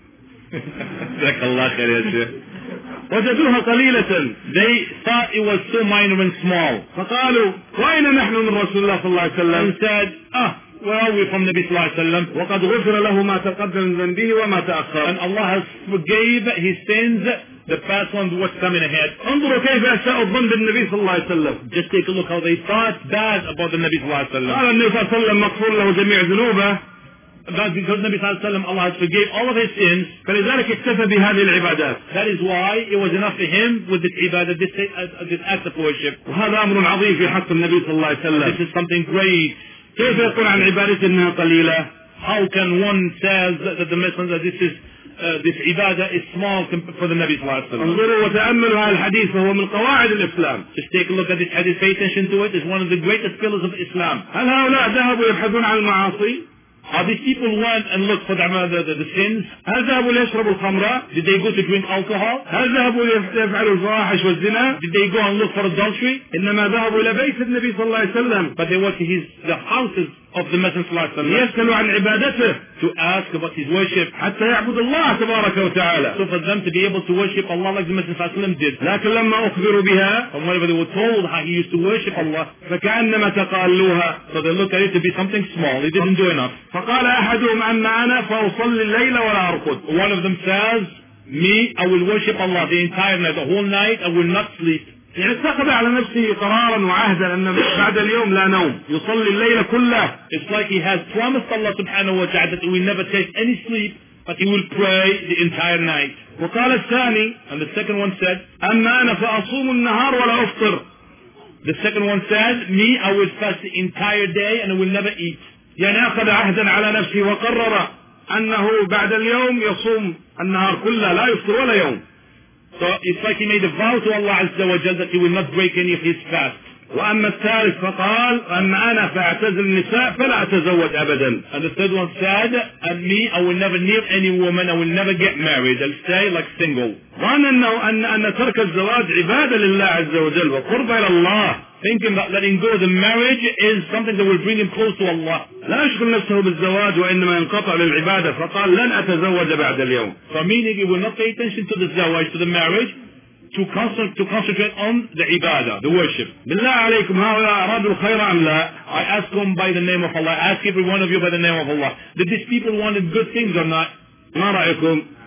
جزاك الله خير يا شيخ. وجدوها قليلة. They thought it was so minor and small. فقالوا وأين نحن من رسول الله صلى الله عليه وسلم. And said, ah, where are we from Nabi صلى الله عليه وسلم? وقد غفر له ما تقدم من ذنبه وما تأخر. And Allah has forgave his sins, the past ones, what's coming ahead. انظروا كيف أساءوا الظن بالنبي صلى الله عليه وسلم. Just take a look how they thought bad about the Nabi صلى الله عليه وسلم. قال النبي صلى الله عليه وسلم مغفور له جميع ذنوبه. That's because Nabi صلى الله عليه وسلم, Allah has forgave all of his sins. فلذلك اكتفى بهذه العبادات. That is why it was enough for him with this ibadah, this, uh, this act of worship. وهذا أمر عظيم في حق النبي صلى الله عليه وسلم. This is something great. كيف يقول عن عبادته إنها قليلة؟ How can one say that the messenger this is uh, this ibadah is small for the Nabi صلى الله عليه وسلم? انظروا وتأملوا هذا الحديث وهو من قواعد الإسلام. Just take a look at this hadith, pay attention to it. It's one of the greatest pillars of Islam. هل هؤلاء ذهبوا يبحثون عن المعاصي؟ Are these people went and looked for the, the, the, the sins? هل ذهبوا ليشربوا الخمر؟ Did they go to drink alcohol? هل ذهبوا ليفعلوا الفواحش والزنا؟ Did they go and look for adultery? إنما ذهبوا إلى بيت النبي صلى الله عليه وسلم. But they went to his the houses of the Messenger صلى الله عليه وسلم يسألوا عن عبادته. To ask about his worship. حتى يعبد الله تبارك وتعالى. So for them to be able to worship Allah like the Messenger صلى الله عليه وسلم did. لكن لما أخبروا بها. And whenever they were told how he used to worship Allah. فكأنما تقالوها. So they looked at it to be something small. They didn't do enough. فقال أحدهم أما أنا فأصلي الليل ولا أرقد. One of them says, me, I will worship Allah the entire night, the whole night, I will not sleep. يعني اتخذ على نفسه قرارا وعهدا أن بعد اليوم لا نوم يصلي الليل كله. It's like he has promised Allah subhanahu wa ta'ala that he will never take any sleep, but he will pray the entire night. وقال الثاني, and the second one said, أما أنا فأصوم النهار ولا أفطر. The second one said, me, I will fast the entire day and I will never eat. يعني أخذ عهدا على نفسه وقرر أنه بعد اليوم يصوم النهار كله لا يفطر ولا يوم. So it's like he made a vow to Allah Azza wa Jal that he will not break any of his fast. وأما الثالث فقال أما أنا فأعتزل النساء فلا أتزوج أبدا. And the third one said, and me, I will never near any woman, I will never get married, I'll stay like single. ظن أنه أن أن ترك الزواج عبادة لله عز وجل وقرب إلى الله. Thinking that letting go of the marriage is something that will bring him close to Allah. لا يشغل نفسه بالزواج وإنما ينقطع للعبادة فقال لن أتزوج بعد اليوم. So meaning he will not pay attention to the zawaj, to the marriage, to concentrate, to concentrate on the ibadah, the worship. بالله عليكم هؤلاء أرادوا الخير أم لا؟ I ask them by the name of Allah. I ask every one of you by the name of Allah. Did these people wanted good things or not? ما رأيكم؟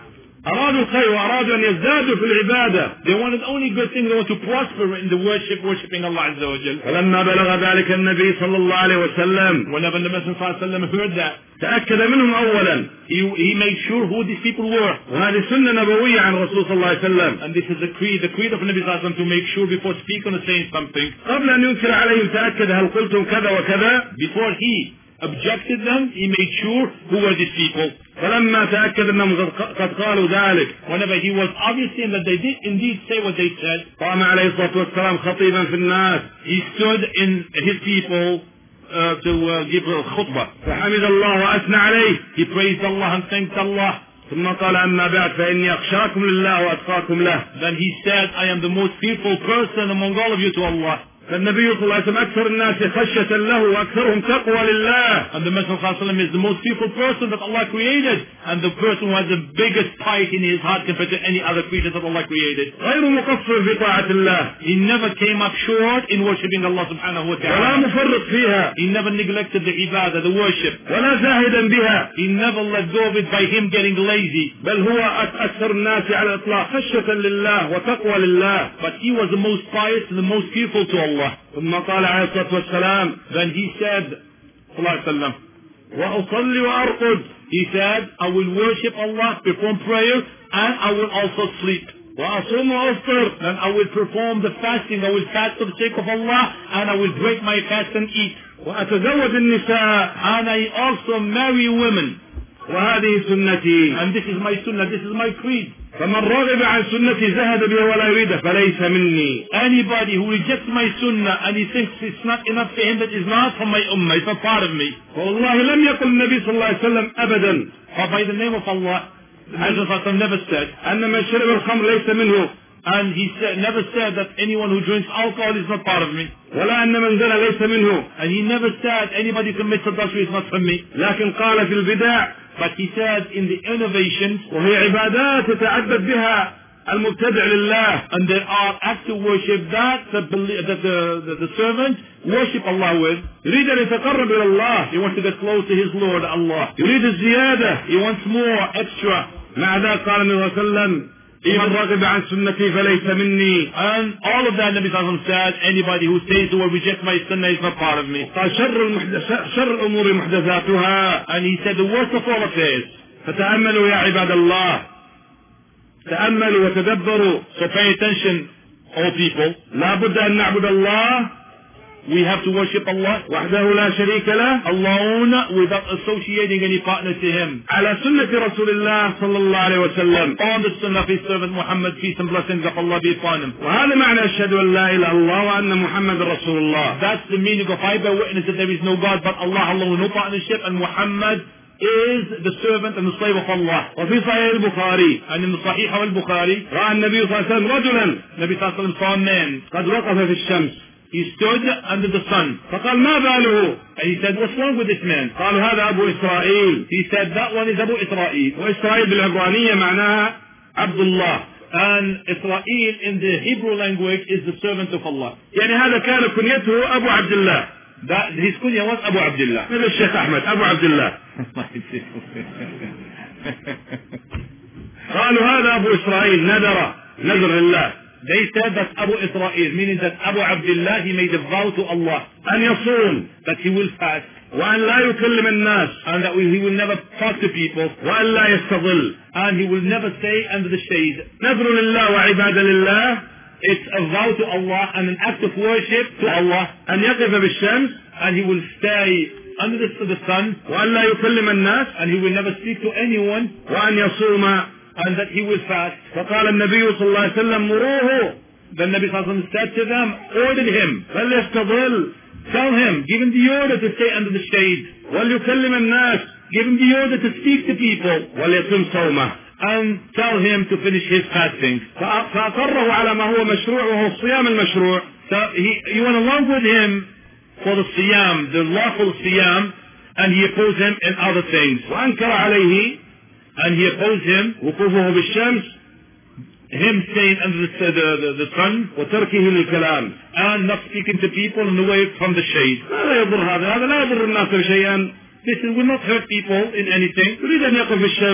أرادوا الخير وأرادوا أن يزدادوا في العبادة. They wanted only good things. They want to prosper in the worship, worshiping Allah Azza wa Jal. فلما بلغ ذلك النبي صلى الله عليه وسلم Whenever the Messenger sallallahu alayhi wa sallam heard that, تأكد منهم أولا. he, he made sure who these people were. وهذه سنة نبوية عن الرسول صلى الله عليه وسلم. And this is the creed, the creed of the Nabi sallallahu alayhi wa sallam, to make sure before speaking or saying something. قبل أن ينكر عليهم تأكد هل قلتم كذا وكذا. Before he objected them, he made sure who were these people. فلما تأكد أنهم قد قالوا ذلك. Whenever he was obviously that they did indeed say what they said, قام عليه الصلاة والسلام خطيبا في الناس. he stood in his people uh, to uh, give a khutbah. فحمد الله وأثنى عليه. He praised Allah and thanked Allah. ثم قال أما بعد فإني أخشاكم لله وأتقاكم له. Then he said, I am the most fearful person among all of you to Allah. فالنبي صلى الله عليه وسلم أكثر الناس خشية له وأكثرهم تقوى لله. And the Messenger sallallahu alayhi wa sallam is the most fearful person that Allah created, and the person who has the biggest piety in his heart compared to any other creature that Allah created. غير مقصر في طاعة الله. He never came up short in worshipping Allah subhanahu wa ولا ta'ala. مفرط فيها. He never neglected the ibadah, the worship. ولا زاهدا بها. He never let go of it by him getting lazy. بل هو أكثر الناس على الإطلاق خشية لله وتقوى لله. But he was the most pious and the most fearful to Allah. ثم قال عليه الصلاة والسلام. Then he said, sallallahu alayhi wa sallam, وأصلي وأرقد. he said, I will worship Allah, perform prayer, and I will also sleep. وأصوم وأفطر. Then I will perform the fasting. I will fast for the sake of Allah, and I will break my fast and eat. وأتزوج النساء. And I also marry women. وهذه سنتي. And this is my sunnah, this is my creed. فمن رغب عن سنتي زهد بها ولا يريد فليس مني. Anybody who rejects my sunnah and he thinks it's not enough for him, that is not from my ummah, it's not part of me. والله لم يقل النبي صلى الله عليه وسلم أبدا. For by the name of Allah, the Messenger never said, أن من شرب الخمر ليس منه. and he said, never said that anyone who drinks alcohol is not part of me. ولا أن من زنى ليس منه. And he never said anybody who commits adultery is not from me. لكن قال في البدع. But he said in the innovations, وهي عبادات يتعبد بها المبتدع لله. and there are acts of worship that the, that the, the, the servant worship Allah with. يريد أن يتقرب إلى الله. He wants to get close to his Lord Allah. يريد الزيادة. He wants more, extra. مع ذلك قال النبي صلى الله عليه وسلم من رغب عن سنتي فليس مني. And all of that Nabi sallallahu alaihi wasallam said, anybody who says or rejects my sunnah is not part of me. قال شر المحدث شر الأمور محدثاتها. And he said the worst of all affairs. فتأملوا يا عباد الله. تأملوا وتدبروا. So pay attention, all people. لا بد أن نعبد الله. We have to worship Allah وحده لا شريك له. alone, without associating any partner to him. على سنة رسول الله صلى الله عليه وسلم. On the sunnah of his servant Muhammad, peace and blessings of Allah be upon him. وهذا معنى أشهد أن لا إله إلا الله وأن محمد رسول الله. That's the meaning of I bear witness that there is no God but Allah alone, no partnership, and Muhammad is the servant and the slave of Allah. وفي صحيح البخاري. And in the Sahih al-Bukhari, رأى النبي صلى الله عليه وسلم رجلا. Nabi sallallahu alaihi wasallam saw a man. قد وقف في الشمس. He stood under the sun. فقال ما باله. And he said, what's wrong with this man? قالوا هذا أبو إسرائيل. He said, that one is Abu Israel. وإسرائيل بالعبرانية معناها عبد الله. And Israel in the Hebrew language is the servant of Allah. يعني هذا كان كنيته أبو عبد الله. That his kunya was Abu Abdullah. مثل الشيخ أحمد أبو عبد الله. قالوا هذا أبو إسرائيل نذر نذر لله. They said that Abu Israel, meaning that Abu Abdullah, he made a vow to Allah أن يصوم. that he will fast. وأن لا يكلم الناس. And that he will never talk to people. وأن لا يستظل. And he will never stay under the shade. نذر لله وعبادة لله. It's a vow to Allah and an act of worship to Allah. أن يقف بالشمس. And he will stay under the, the sun. وأن لا يكلم الناس. And he will never speak to anyone. وأن يصوم. And that he will fast. فقال النبي صلى الله عليه وسلم مروه. Then Nabi sallallahu alaihi wasallam said to them, ordered him, فليستظل. tell him, give him the order to stay under the shade. وليكلم الناس. Give him the order to speak to people. وليتم صومه. And tell him to finish his fasting. فأقره على ما هو مشروع وهو الصيام المشروع. So he, he went along with him for the siyam, the lawful siyam, and he opposed him in other things. وأنكر عليه. And he opposed him, وقوفه بالشمس. him staying under the, the, the, the sun, وتركه للكلام. and not speaking to people and away from the shade. لا يضر هذا. هذا لا يضر الناس بشيئا. This will not hurt people in anything. يريد أن يقف في الشمس.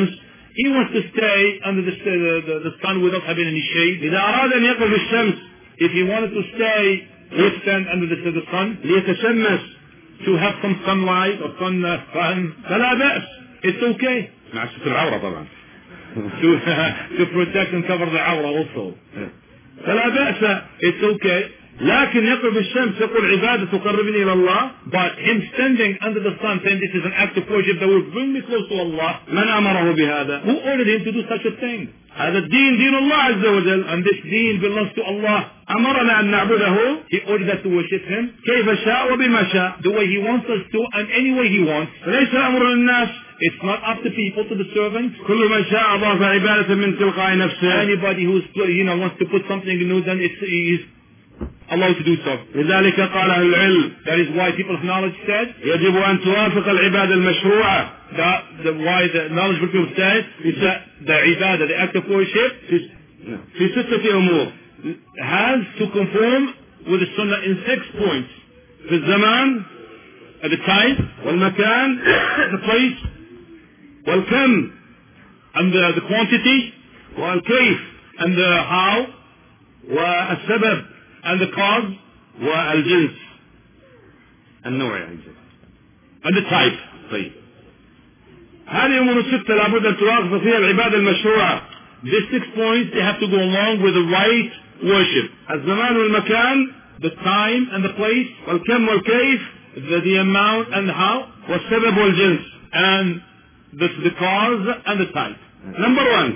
he wants to stay under the, the, the, the sun without having any shade. إذا أراد أن يقف الشمس, if he wanted to stay, he stand under the, the sun, ليتشمس, to have some sunlight or sun, uh, sun, فلا بأس. it's okay. مع ستر العورة طبعا. to, uh, to protect and cover the awra also. فلا بأس. It's okay. لكن يقف الشمس يقول عبادة تقربني إلى الله. But him standing under the sun saying this is an act of worship that will bring me close to Allah. من أمره بهذا؟ Who ordered him to do such a thing? هذا الدين دين الله عز وجل. And this deen belongs to Allah. أمرنا أن نعبده. He ordered us to worship him كيف شاء وبما شاء. the way he wants us to and any way he wants. ليس أمر للناس. It's not up to people, to the servants. كل من شاء أضاف عبادة من تلقاء نفسه. Anybody who's, you know, wants to put something new, then it's, he's allowed to do so. لذلك قال أهل العلم. That is why people of knowledge said يجب أن توافق العبادة المشروعة. That, the, why the knowledgeable people said is that the ibadah, the act of worship, is, في ستة أمور. has to conform with the sunnah in six points. في الزمان, at the time, والمكان, the place, والكم, and the, the quantity, والكيف, and the how, والسبب, and the cause, والجنس, النوع يعني, and the type. طيب. هذه أمور الستة لابد أن توافق فيها العبادة المشروعة. These six points, they have to go along with the right worship. الزمان والمكان, the time and the place, والكم والكيف, the, the amount and the how, والسبب والجنس, and the, the cause and the type. Number one.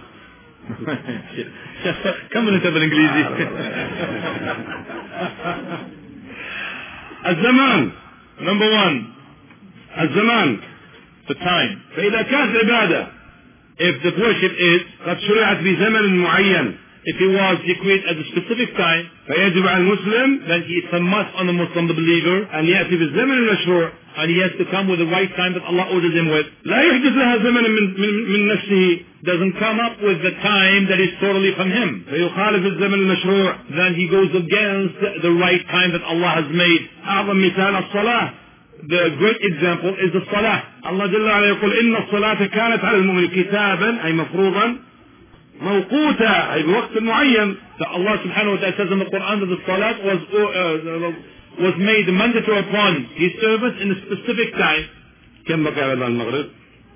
كم انت بالانجليزي؟ الزمان. Number one. الزمان. The time. فإذا كانت عبادة, if the worship is قد شرعت في زمن معين, if it was decreed at a specific time, فيجب على المسلم, then it's a must on the Muslim, the believer, أن يأتي بالزمن المشروع, and he has to come with the right time that Allah orders him with. لا يحدث لها زمن من, من, من نفسه, doesn't come up with the time that is totally from him. فيخالف الزمن المشروع, then he goes against the right time that Allah has made. أعظم مثال الصلاة. The great example is the salah. الله جل وعلا يقول إن الصلاة كانت على المؤمن كتابا, أي مفروضا, موقوتا, أي بوقت معين. So Allah subhanahu wa ta'ala says in the Quran that the salat was uh, was made mandatory upon his servants in a specific time. كم بقي على المغرب؟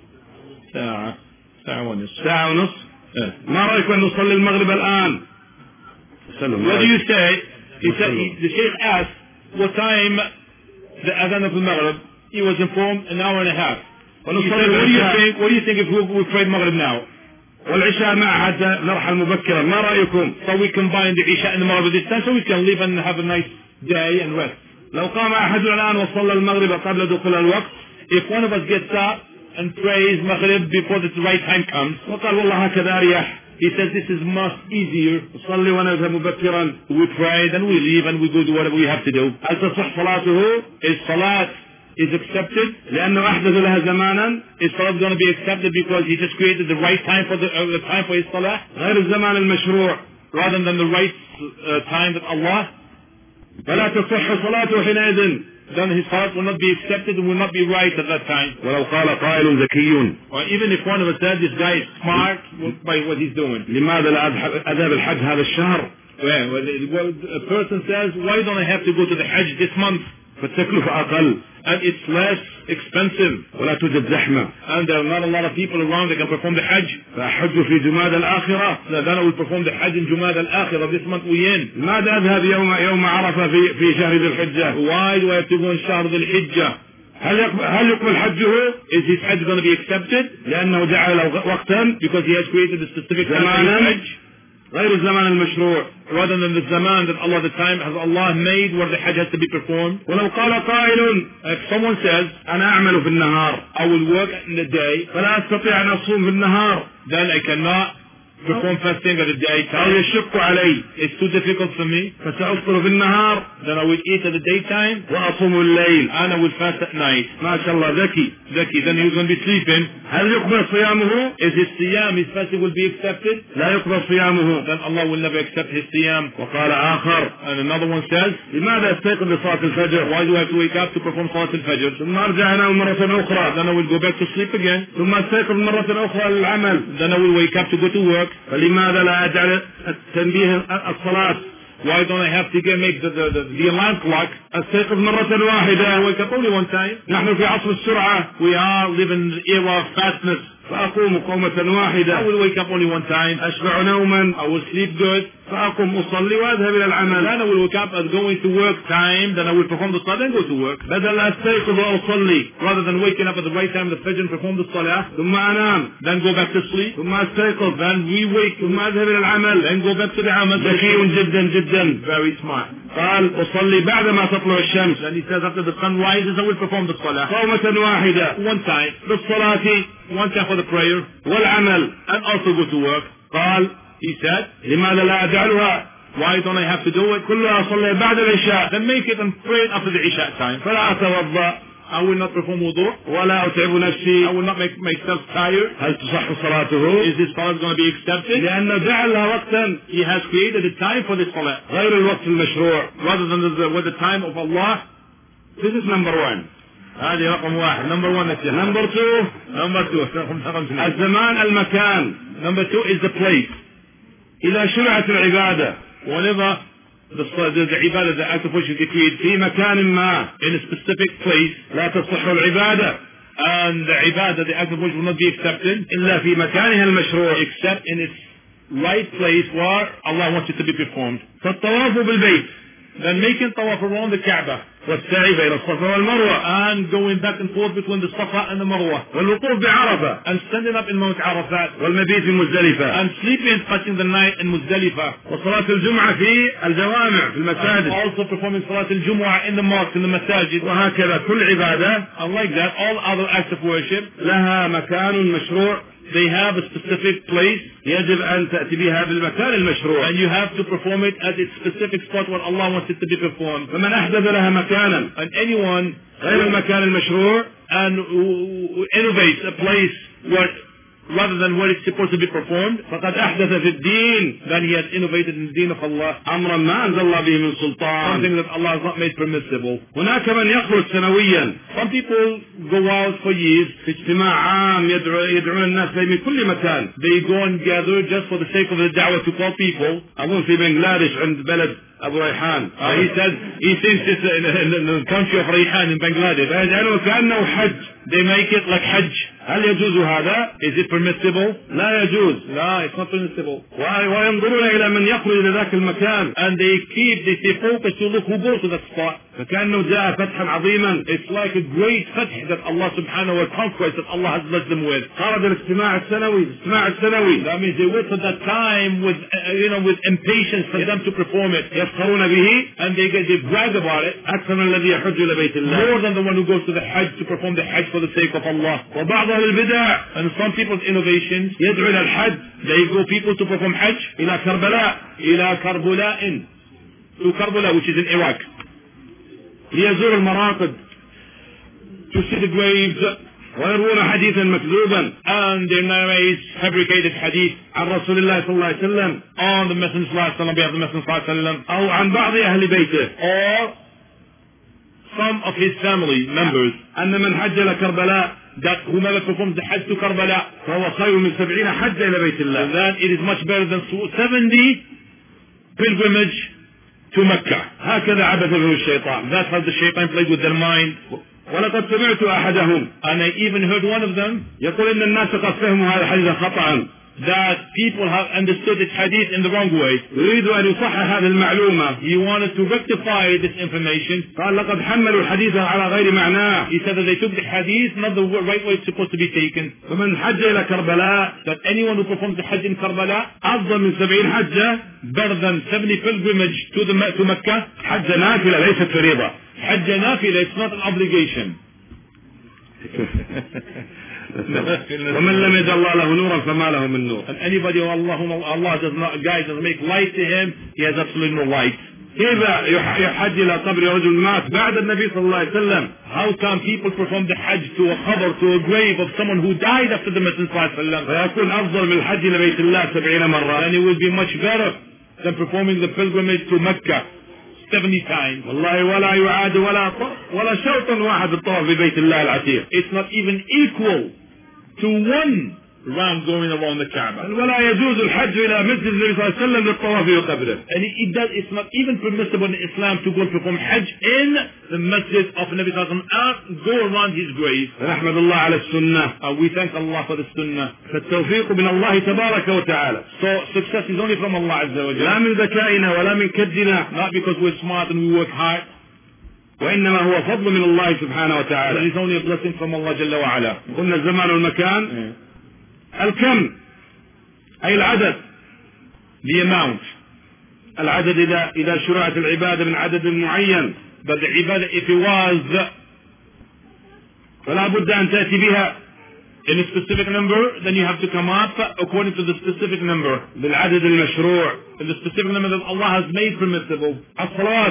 ساعة ساعة ونصف. ساعة ونصف. ما رأيك أن نصلي المغرب الآن؟ What do you say? He said, he, the Sheikh asked what time the Adhan of the Maghrib. He was informed an hour and a half. He said, what do you think? What do you think if we, we prayed Maghrib now? والعشاء معه حتى نرحل مبكرا, ما رأيكم؟ So we combine the Isha and the Maghrib this time so we can live and have a nice day and rest. لو قام أحد الآن وصلى المغرب قبل دخول الوقت, if one of us gets up and prays Maghrib before the right time comes, وقال والله هكذا أريح, he says this is much easier. نصلي ونذهب مبكرا, we pray, then we leave and we go do whatever we have to do. هل تصح صلاته؟ Is salat is accepted? لأنه أحدث لها زمانا. Is salat going to be accepted because he just created the right time for the, uh, the time for his salah? غير الزمان المشروع, rather than the right uh, time that Allah. فلا تصح صلاته حينئذ, then his salat will not be accepted and will not be right at that time. ولو قال قائل ذكي, or even if one of us said this guy is smart by what he's doing. لماذا لا أذهب الحج هذا الشهر؟ Well, a person says, why don't I have to go to the Hajj this month? فالتكلفة أقل, and it's less expensive, ولا توجد زحمة, and there are not a lot of people around that can perform the Hajj. فأحج في جماد الآخرة, so then I will perform the Hajj in Jumad al-Akhirah this month we in. لماذا أذهب يوم يوم عرفة في في شهر ذي الحجة؟ why do I have to go in Shahr al-Hijjah? هل يقبل هل يقبل حجه؟ Is his Hajj going to be accepted? لأنه جعل له وقتا, because he has created a specific time for his Hajj. غير الزمان المشروع, rather than the zaman that Allah the time has Allah made where the Hajj has to be performed. ولو قال قائل, if someone says, أنا أعمل في النهار, I will work in the day, فلا أستطيع أن أصوم في النهار, then I cannot perform fasting at the أو daytime. يشق علي It's too difficult for me. فسأفطر في النهار Then I will eat at the daytime وأصوم الليل. and I will fast at night. ما شاء الله ذكي. Zaki, then he's going to be sleeping. هل يقبل صيامه؟ Is his siyam, his fasting will be accepted? لا يقبل صيامه. Then Allah will never accept his siyam. وقال آخر And another one says, لماذا أستيقظ لصلاة الفجر why do I have to wake up to perform Salat al-Fajr? ثم أرجع أنام مرة أخرى Then I will go back to sleep again. ثم أستيقظ مرة أخرى للعمل Then I will wake up to go to work. فلماذا لا أجعل التنبيه الصلاة؟ Why don't I have to get, make the, the, the, the alarm clock? أستيقظ مرة I واحدة. wake up only one time. نحن في عصر السرعة We are living in the era of fastness. فأقوم قومة I واحدة will wake up only one time. أشبع نوما I will sleep good. فأقوم أصلي وأذهب إلى Then العمل I will wake up as going to work time. Then I will perform the salah and go to work. بدل أستيقظ وأصلي Rather than waking up at the right time of the Fajr and perform the salah. ثم أنام Then go back to sleep. ثم أستيقظ Then we wake. ثم أذهب إلى العمل. Then go back to the amal. ذكي جدا جدا. Very smart. قال أصلي بعدما تطلع الشمس Then he says after the sun rises I will perform the salah. قومة واحدة One time. بالصلاة One time for the prayer. والعمل. And also go to work. قال He said, لماذا لا أجعلها why don't I have to do it? كلها أصلي بعد العشاء Then make it and pray it after the Isha time. فلا أتوضأ I will not perform wudu. ولا أتعب I نفسي. will not make myself tired. هل تصح صلاته؟ Is this salah going to be accepted? لأنه جعل لها وقتا He has created a time for this salah. غير الوقت المشروع. Rather than the, with the time of Allah. This is number one. هذه رقم واحد. Number one is Number two Number two. رقم رقم اثنين. الزمان المكان. Number two is the place. إذا شرعت العبادة Whenever the, the, the ibadah, the act of worship is decreed في مكان ما in a specific place, لا تصح العبادة and the ibadah, the act of worship will not be accepted إلا في مكانها المشروع. except in its right place where Allah wants it to be performed. فالطواف بالبيت Then making tawaf around the Kaaba والسعي بين الصفا والمروة and going back and forth between the Safa and the Marwa والوقوف بعرفة and standing up in Mount Arafat والمبيت في مزدلفة and sleeping and passing the night in Muzdalifah وصلاة الجمعة في الجوامع في and المساجد. also performing Salat al-Jumu'ah in the mosque, in the masajid. وهكذا كل عبادة And like that, all other acts of worship, لها مكان مشروع they have a specific place يجب أن تأتي بها بالمكان المشروع. and you have to perform it at its specific spot where Allah wants it to be performed. فمن أحدث لها مكانا And anyone غير المكان المشروع and who who innovates a place where rather than where it's supposed to be performed, فقد أحدث في الدين then he has innovated in the deen of Allah أمرا ما أنزل الله به من something سلطان. that Allah has not made permissible. هناك من يخرج سنويا Some people go out for years, في اجتماع عام يدعو يدعون الناس من كل مكان. they go and gather just for the sake of the da'wah to call people. أظن في بنغلاديش عند بلد أبو ريحان. Uh, he says he thinks it's in, in, in the country of Rayhan in Bangladesh. فيجعلوه كأنه حج. They make it like Hajj. هل يجوز هذا؟ Is it permissible? لا يجوز. No, it's not permissible. و- وينظرون إلى من يخرج إلى ذاك المكان And they keep, they stay focused to look who goes to that spot. فكأنه جاء فتحا عظيما. It's like a great fath that Allah subhanahu wa ta'ala conquest that Allah has blessed them with. خرج الاجتماع السنوي الاجتماع السنوي That means they wait for that time with, uh, you know, with impatience for them to perform it. يفخرون به And they get, they brag about it أكثر من الذي يحج إلى بيت الله. more than the one who goes to the Hajj to perform the Hajj for the sake of Allah. وبعض أهل البدع And some people's innovations, يدعو إلى الحج they go people to perform Hajj إلى كربلاء إلى Karbala to Karbala, which is in Iraq, ليزور المراقد to see the graves, ويروون حديثا مكذوبا and they narrate fabricated hadith عن رسول الله صلى الله عليه وسلم on the Messenger sallallahu alaihi wasallam, behalf of the Messenger sallallahu alaihi wasallam, أو عن بعض أهل بيته or some of his family members, أن من حج إلى كربلاء that whomever performs the Hajj to Karbala, فهو خير من سبعين حج إلى بيت الله. then it is much better than seventy pilgrimage to Mecca. هكذا عبث به الشيطان. That's how the shaitan played with their mind. ولقد سمعت أحدهم And I even heard one of them يقول إن الناس قد فهموا هذا الحديث خطأ. that people have understood this hadith in the wrong way. يريد أن يصحح هذه المعلومة. He wanted to rectify this information. قال لقد حملوا الحديث على غير معناه. He said that they took the hadith not the right way it's supposed to be taken. فمن حج إلى كربلاء That anyone who performs the Hajj in Karbala أفضل من سبعين حجة. better than seventy pilgrimage to the to Mecca. حجة نافلة ليست فريضة. Hajj nafila, it's not an obligation. ومن لم يجعل الله له نورا فما له من نور. And anybody who Allah, Allah does not guide, doesn't make light to him, he has absolutely no light. كيف يحج إلى قبر رجل مات بعد النبي صلى الله عليه وسلم؟ How can people perform the Hajj to a qabr, to a grave of someone who died after the Messenger صلى الله عليه وسلم? فيكون أفضل من الحج إلى بيت الله سبعين مرة. And it will be much better than performing the pilgrimage to Mecca seventy times. والله ولا يعاد ولا ولا شوط واحد الطواف ببيت الله العتيق. It's not even equal to one round going around the Kaaba. ولا يجوز الحج إلى مسجد النبي صلى الله عليه وسلم للطواف بقبره. And it does, it's not even permissible in Islam to go and perform Hajj in the masjid of Nabi sallallahu alaihi wasallam and go around his grave. نحمد الله على السنة. And we thank Allah for the sunnah. فالتوفيق من الله تبارك وتعالى. So success is only from Allah Azza wa Jalla. لا من ذكائنا ولا من كدنا. Not because we're smart and we work hard. وإنما هو فضل من الله سبحانه وتعالى. It is only a blessing from Allah Jalla wa Ala. قلنا الزمان والمكان. Mm. الكم أي العدد. The amount. العدد إذا إذا شرعت العبادة من عدد معين. But the ibadah, if it was, فلا بد أن تأتي بها in a specific number, then you have to come up according to the specific number. بالعدد المشروع. In the specific number that Allah has made permissible. الصلاة.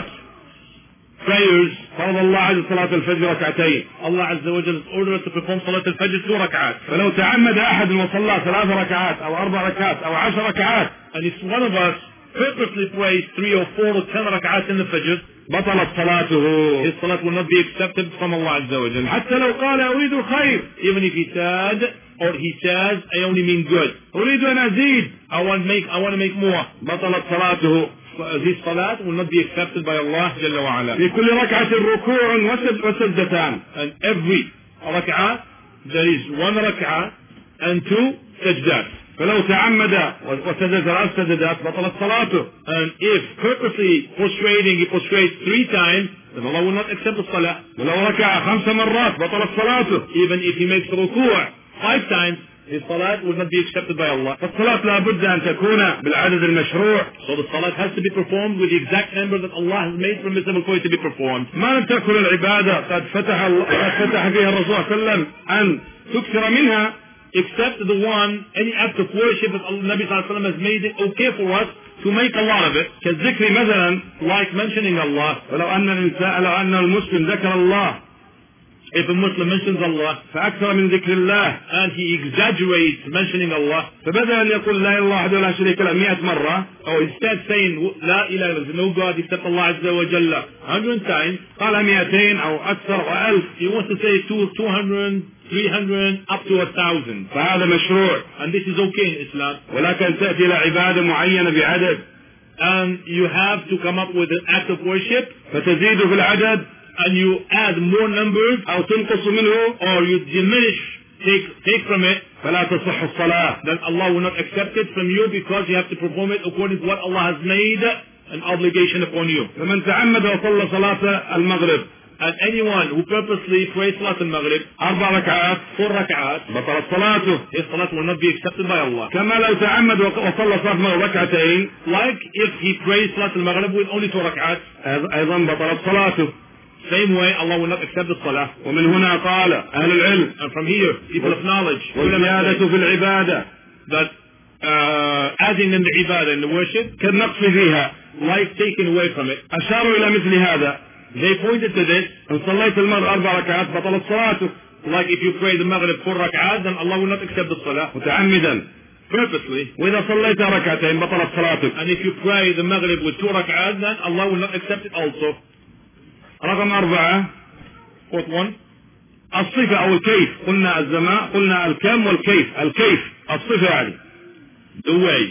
Prayers. فرض الله عز صلاة الفجر ركعتين. Allah Azza wa Jalla ordered us to perform Salat al-Fajr two rak'at. فلو تعمد أحد وصلى ثلاث ركعات أو أربع ركعات أو عشر ركعات. And if one of us purposely prays three or four or ten rak'at in the Fajr, بطلت صلاته. his salat will not be accepted from Allah Azza wa Jalla. حتى لو قال أريد الخير. Even if he said, or he says, I only mean good. أريد أن أزيد. I want to make, I want to make more. بطلت صلاته. His salat will not be accepted by Allah Jalla wa Ala. في كل ركعة ركوع وسجدتان. And every rak'ah, there is one rak'ah and two sajdat. فلو تعمد وسجد ثلاث سجدات بطلت صلاته. And if purposely prostrating, he prostrates three times, then Allah will not accept the salah. ولو ركع خمس مرات بطلت صلاته. Even if he makes the ruku' five times, his salat will not be accepted by Allah. فالصلاة لا بد أن تكون بالعدد المشروع. So the salat has to be performed with the exact number that Allah has made permissible for it to be performed. ما لم تكن العبادة قد فتح الله قد فتح فيها الرسول صلى الله عليه وسلم أن تكثر منها. Except the one, any act of worship that Allah Nabi sallallahu alaihi wasallam has made it okay for us to make a lot of it. كالذكر مثلا, like mentioning Allah. ولو أن الإنسان لو أن المسلم ذكر الله. If a Muslim mentions Allah, فأكثر من ذكر الله, and he exaggerates mentioning Allah, فبدل أن يقول لا إله إلا الله وحده لا شريك له مئة مرة, or instead saying لا إله إلا no God except Allah Azza wa Jalla hundred times, قال مئتين أو أكثر وألف, he wants to say two, two hundred, three hundred, up to a thousand. فهذا مشروع. And this is okay in Islam. ولكن تأتي إلى عبادة معينة بعدد. And you have to come up with an act of worship. فتزيد في العدد. And you add more numbers, أو تنقص منه, or you diminish, take take from it, فلا تصح الصلاة. then Allah will not accept it from you because you have to perform it according to what Allah has made an obligation upon you. فمن تعمد وصلى صلاة المغرب, and anyone who purposely prays Salat al-Maghrib, أربع ركعات, four rak'at, بطلت صلاته. his salat will not be accepted by Allah. كما لو تعمد وصلى صلاة المغرب ركعتين, like if he prays Salat al-Maghrib with only two rak'at, أيضا بطلت صلاته. same way Allah will not accept the salah. ومن هنا قال أهل العلم, and from here people of knowledge, والزيادة في العبادة, that uh, adding in the ibadah and the worship, كالنقص فيها, like taking away from it. أشاروا إلى مثل هذا. They pointed to this. إن صليت المغرب أربع ركعات بطلت صلاته. like if you pray the Maghrib four rak'at, then Allah will not accept the salah. متعمدا, purposely. وإذا صليت ركعتين بطلت صلاتك. and if you pray the Maghrib with two rak'at, then Allah will not accept it also. رقم أربعة, fourth one, الصفة أو الكيف. قلنا الزمان, قلنا الكم والكيف. الكيف الصفة يعني the way.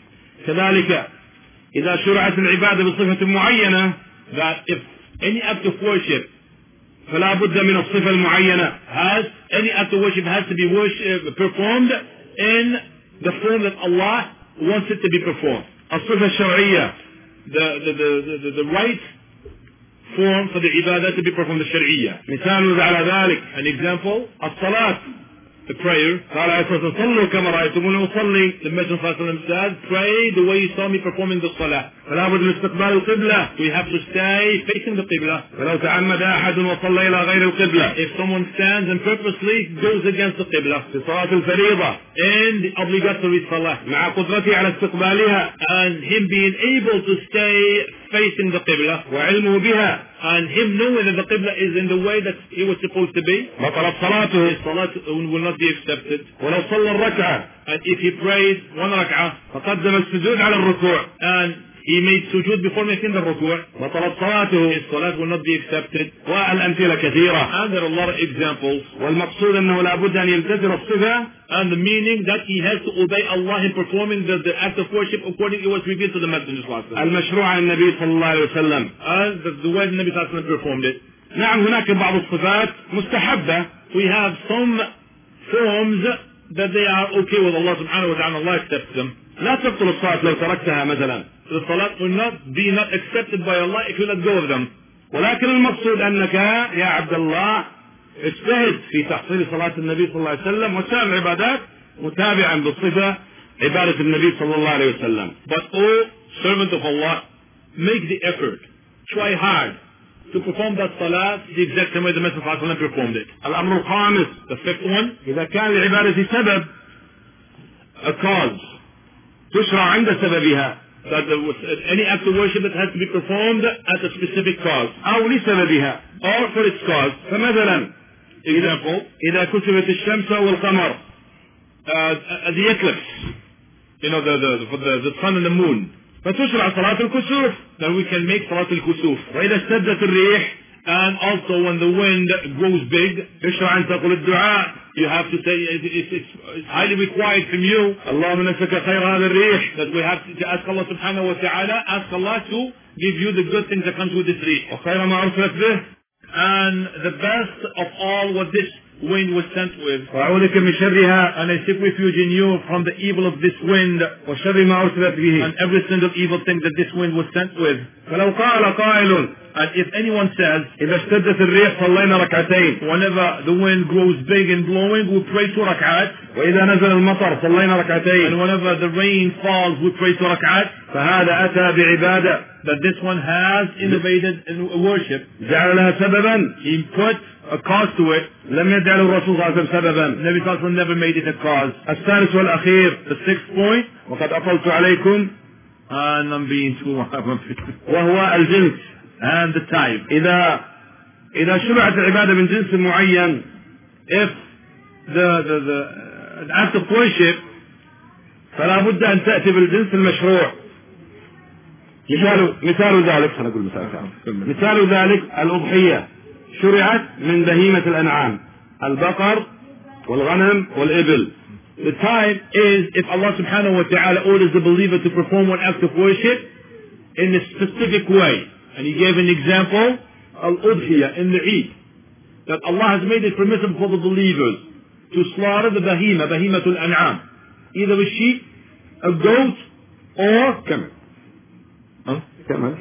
كذلك إذا شرعت العبادة بصفة معينة, that if any act of worship فلا بد من الصفة المعينة, has any act of worship has to be worship, performed in the form that Allah wants it to be performed. الصفة الشرعية, the the the the, the right form for the ibadah to be performed, the Sharia. مثال على ذلك an example, الصلاة. the prayer. قال عليه الصلاة والسلام صلوا كما رأيتموني أصلي. The Messenger of Allah said, pray the way you saw me performing the salah. فلا بد من استقبال القبلة. We have to stay facing the qibla. ولو تعمد أحد وصلى إلى غير القبلة. If someone stands and purposely goes against the qibla. في صلاة الفريضة. In the obligatory salah. مع قدرته على استقبالها. And him being able to stay facing the qibla. وعلمه بها. And him knowing that the qibla is in the way that he was supposed to be. بطلت صلاته. His salat will not be accepted. ولو صلى الركعة. And if he prays one rak'ah. فقدم السجود على الركوع. And he made sujood before making the ruku'. بطلت صلاته. His salat will not be accepted. والأمثلة كثيرة. And there are a lot of examples. والمقصود أنه لابد أن يمتثل الصفة. And the meaning that he has to obey Allah in performing the, the act of worship according to what was revealed to the Messenger. المشروع عن النبي صلى الله عليه وسلم. And the, the way the Nabi Sallallahu Alaihi Wasallam performed it. نعم هناك بعض الصفات مستحبة. We have some forms that they are okay with Allah subhanahu wa ta'ala. Allah accepts them. لا تبطل الصلاة لو تركتها مثلا. The salat will not be not accepted by Allah if you let go of them. ولكن المقصود أنك يا عبد الله اجتهد في تحصيل صلاة النبي صلى الله عليه وسلم وسائر العبادات متابعا بالصفة عبادة النبي صلى الله عليه وسلم. But O servant of Allah, make the effort, try hard to perform that salat the exact same way the Messenger of Allah performed it. الأمر الخامس. The fifth one. إذا كان لعبادة سبب a cause تشرع عند سببها. That there was any act of worship that has to be performed at a specific cause. أو لسببها. Or for its cause. فمثلا Example. إذا كسفت الشمس أو القمر. Uh, the eclipse. You know, the, the, for the, the sun and the moon. فتشرع صلاة الكسوف. Then we can make صلاة الكسوف. وإذا اشتدت الريح. And also when the wind grows big, يشرع أن تقول الدعاء. You have to say it, it, it's, it's highly required from you. اللهم نسألك خير هذا الريح. That we have to, to ask Allah subhanahu wa ta'ala, ask Allah to give you the good things that comes with this rih. وخير ما أرسلت به. And the best of all what this wind was sent with. وأعوذ من شرها. And I seek refuge in you from the evil of this wind. وشر ما أرسلت به. And every single evil thing that this wind was sent with. فلو قال قائل. And if anyone says, إذا اشتدت الريح صلينا ركعتين. whenever the wind grows big and blowing, we pray two rak'at. وإذا نزل المطر صلينا ركعتين. And whenever the rain falls, we pray two rak'at. فهذا أتى بعبادة. That this one has innovated in worship. جعل لها سببا. He put a cause to it. لم يجعل الرسول صلى الله عليه وسلم سببا. Nabi Sallallahu Alaihi Wasallam never made it a cause. الثالث والأخير. The sixth point. وقد أطلت عليكم. And I'm being too وهو الجنس. And the type. إذا إذا شرعت العبادة من جنس معين. If the the the an act of worship, فلا بد أن تأتي بالجنس المشروع. مثال مثال ذلك خلينا نقول مثال مثال ذلك الأضحية شرعت من بهيمة الأنعام البقر والغنم والإبل. The type is if Allah subhanahu wa ta'ala orders the believer to perform one act of worship in a specific way. And he gave an example, al-udhiyah, in the Eid. That Allah has made it permissible for the believers to slaughter the bahima, bahimatul an'am. Either a sheep, a goat, or camel. Huh? Camel.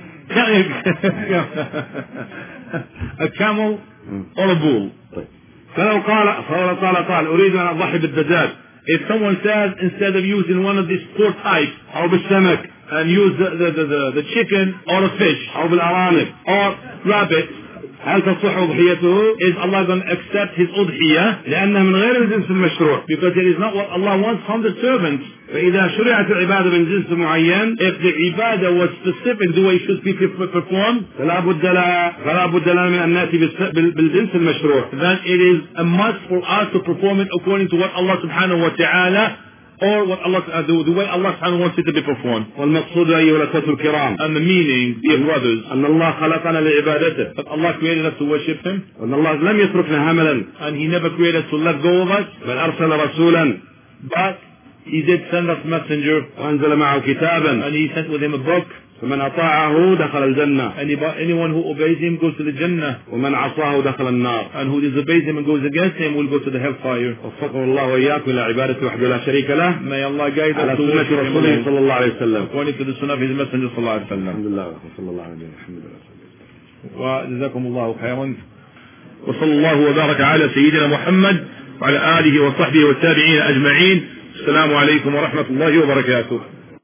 a camel or a bull. فلو قال فلو قال قال أريد أن أضحي بالدجاج. If someone says instead of using one of these four types, أو بالسمك, and use the the the, the, the chicken or a fish, أو بالأرانب, or rabbit, هل تصح أضحيته؟ Is Allah going to accept his udhiyah? لأنه من غير الجنس المشروع. Because it is not what Allah wants from the servants. فإذا شرعت العبادة من جنس معين, if the ibadah was specific the way it should be performed, فلا بد لنا فلا بد لنا من أن نأتي بالجنس المشروع. Then it is a must for us to perform it according to what Allah subhanahu wa ta'ala, or what Allah uh, the, the way Allah subhanahu wants it to be performed. والمقصود أيها الأخوة الكرام, and the meaning, dear brothers, أن الله خلقنا لعبادته. that Allah created us to worship Him. وأن الله لم يتركنا هملا. And He never created us to let go of us. بل أرسل رسولا. But He did send us messenger. وأنزل معه كتابا. And He sent with Him a book. فمن أطاعه دخل الجنة. And anyone who obeys Him goes to the Jannah. ومن عصاه دخل النار. And who disobeys Him and goes against Him will go to the hellfire. وفقه الله وإياكم إلى عبادته وحده لا شريك له. May Allah guide us على to سنة رسوله صلى الله عليه وسلم. according to the sunnah of His messenger صلى الله عليه وسلم. الحمد لله وصلى الله عليه وسلم. وجزاكم الله خيرا. وصلى الله وبارك على سيدنا محمد وعلى آله وصحبه والتابعين أجمعين. السلام عليكم ورحمة الله وبركاته.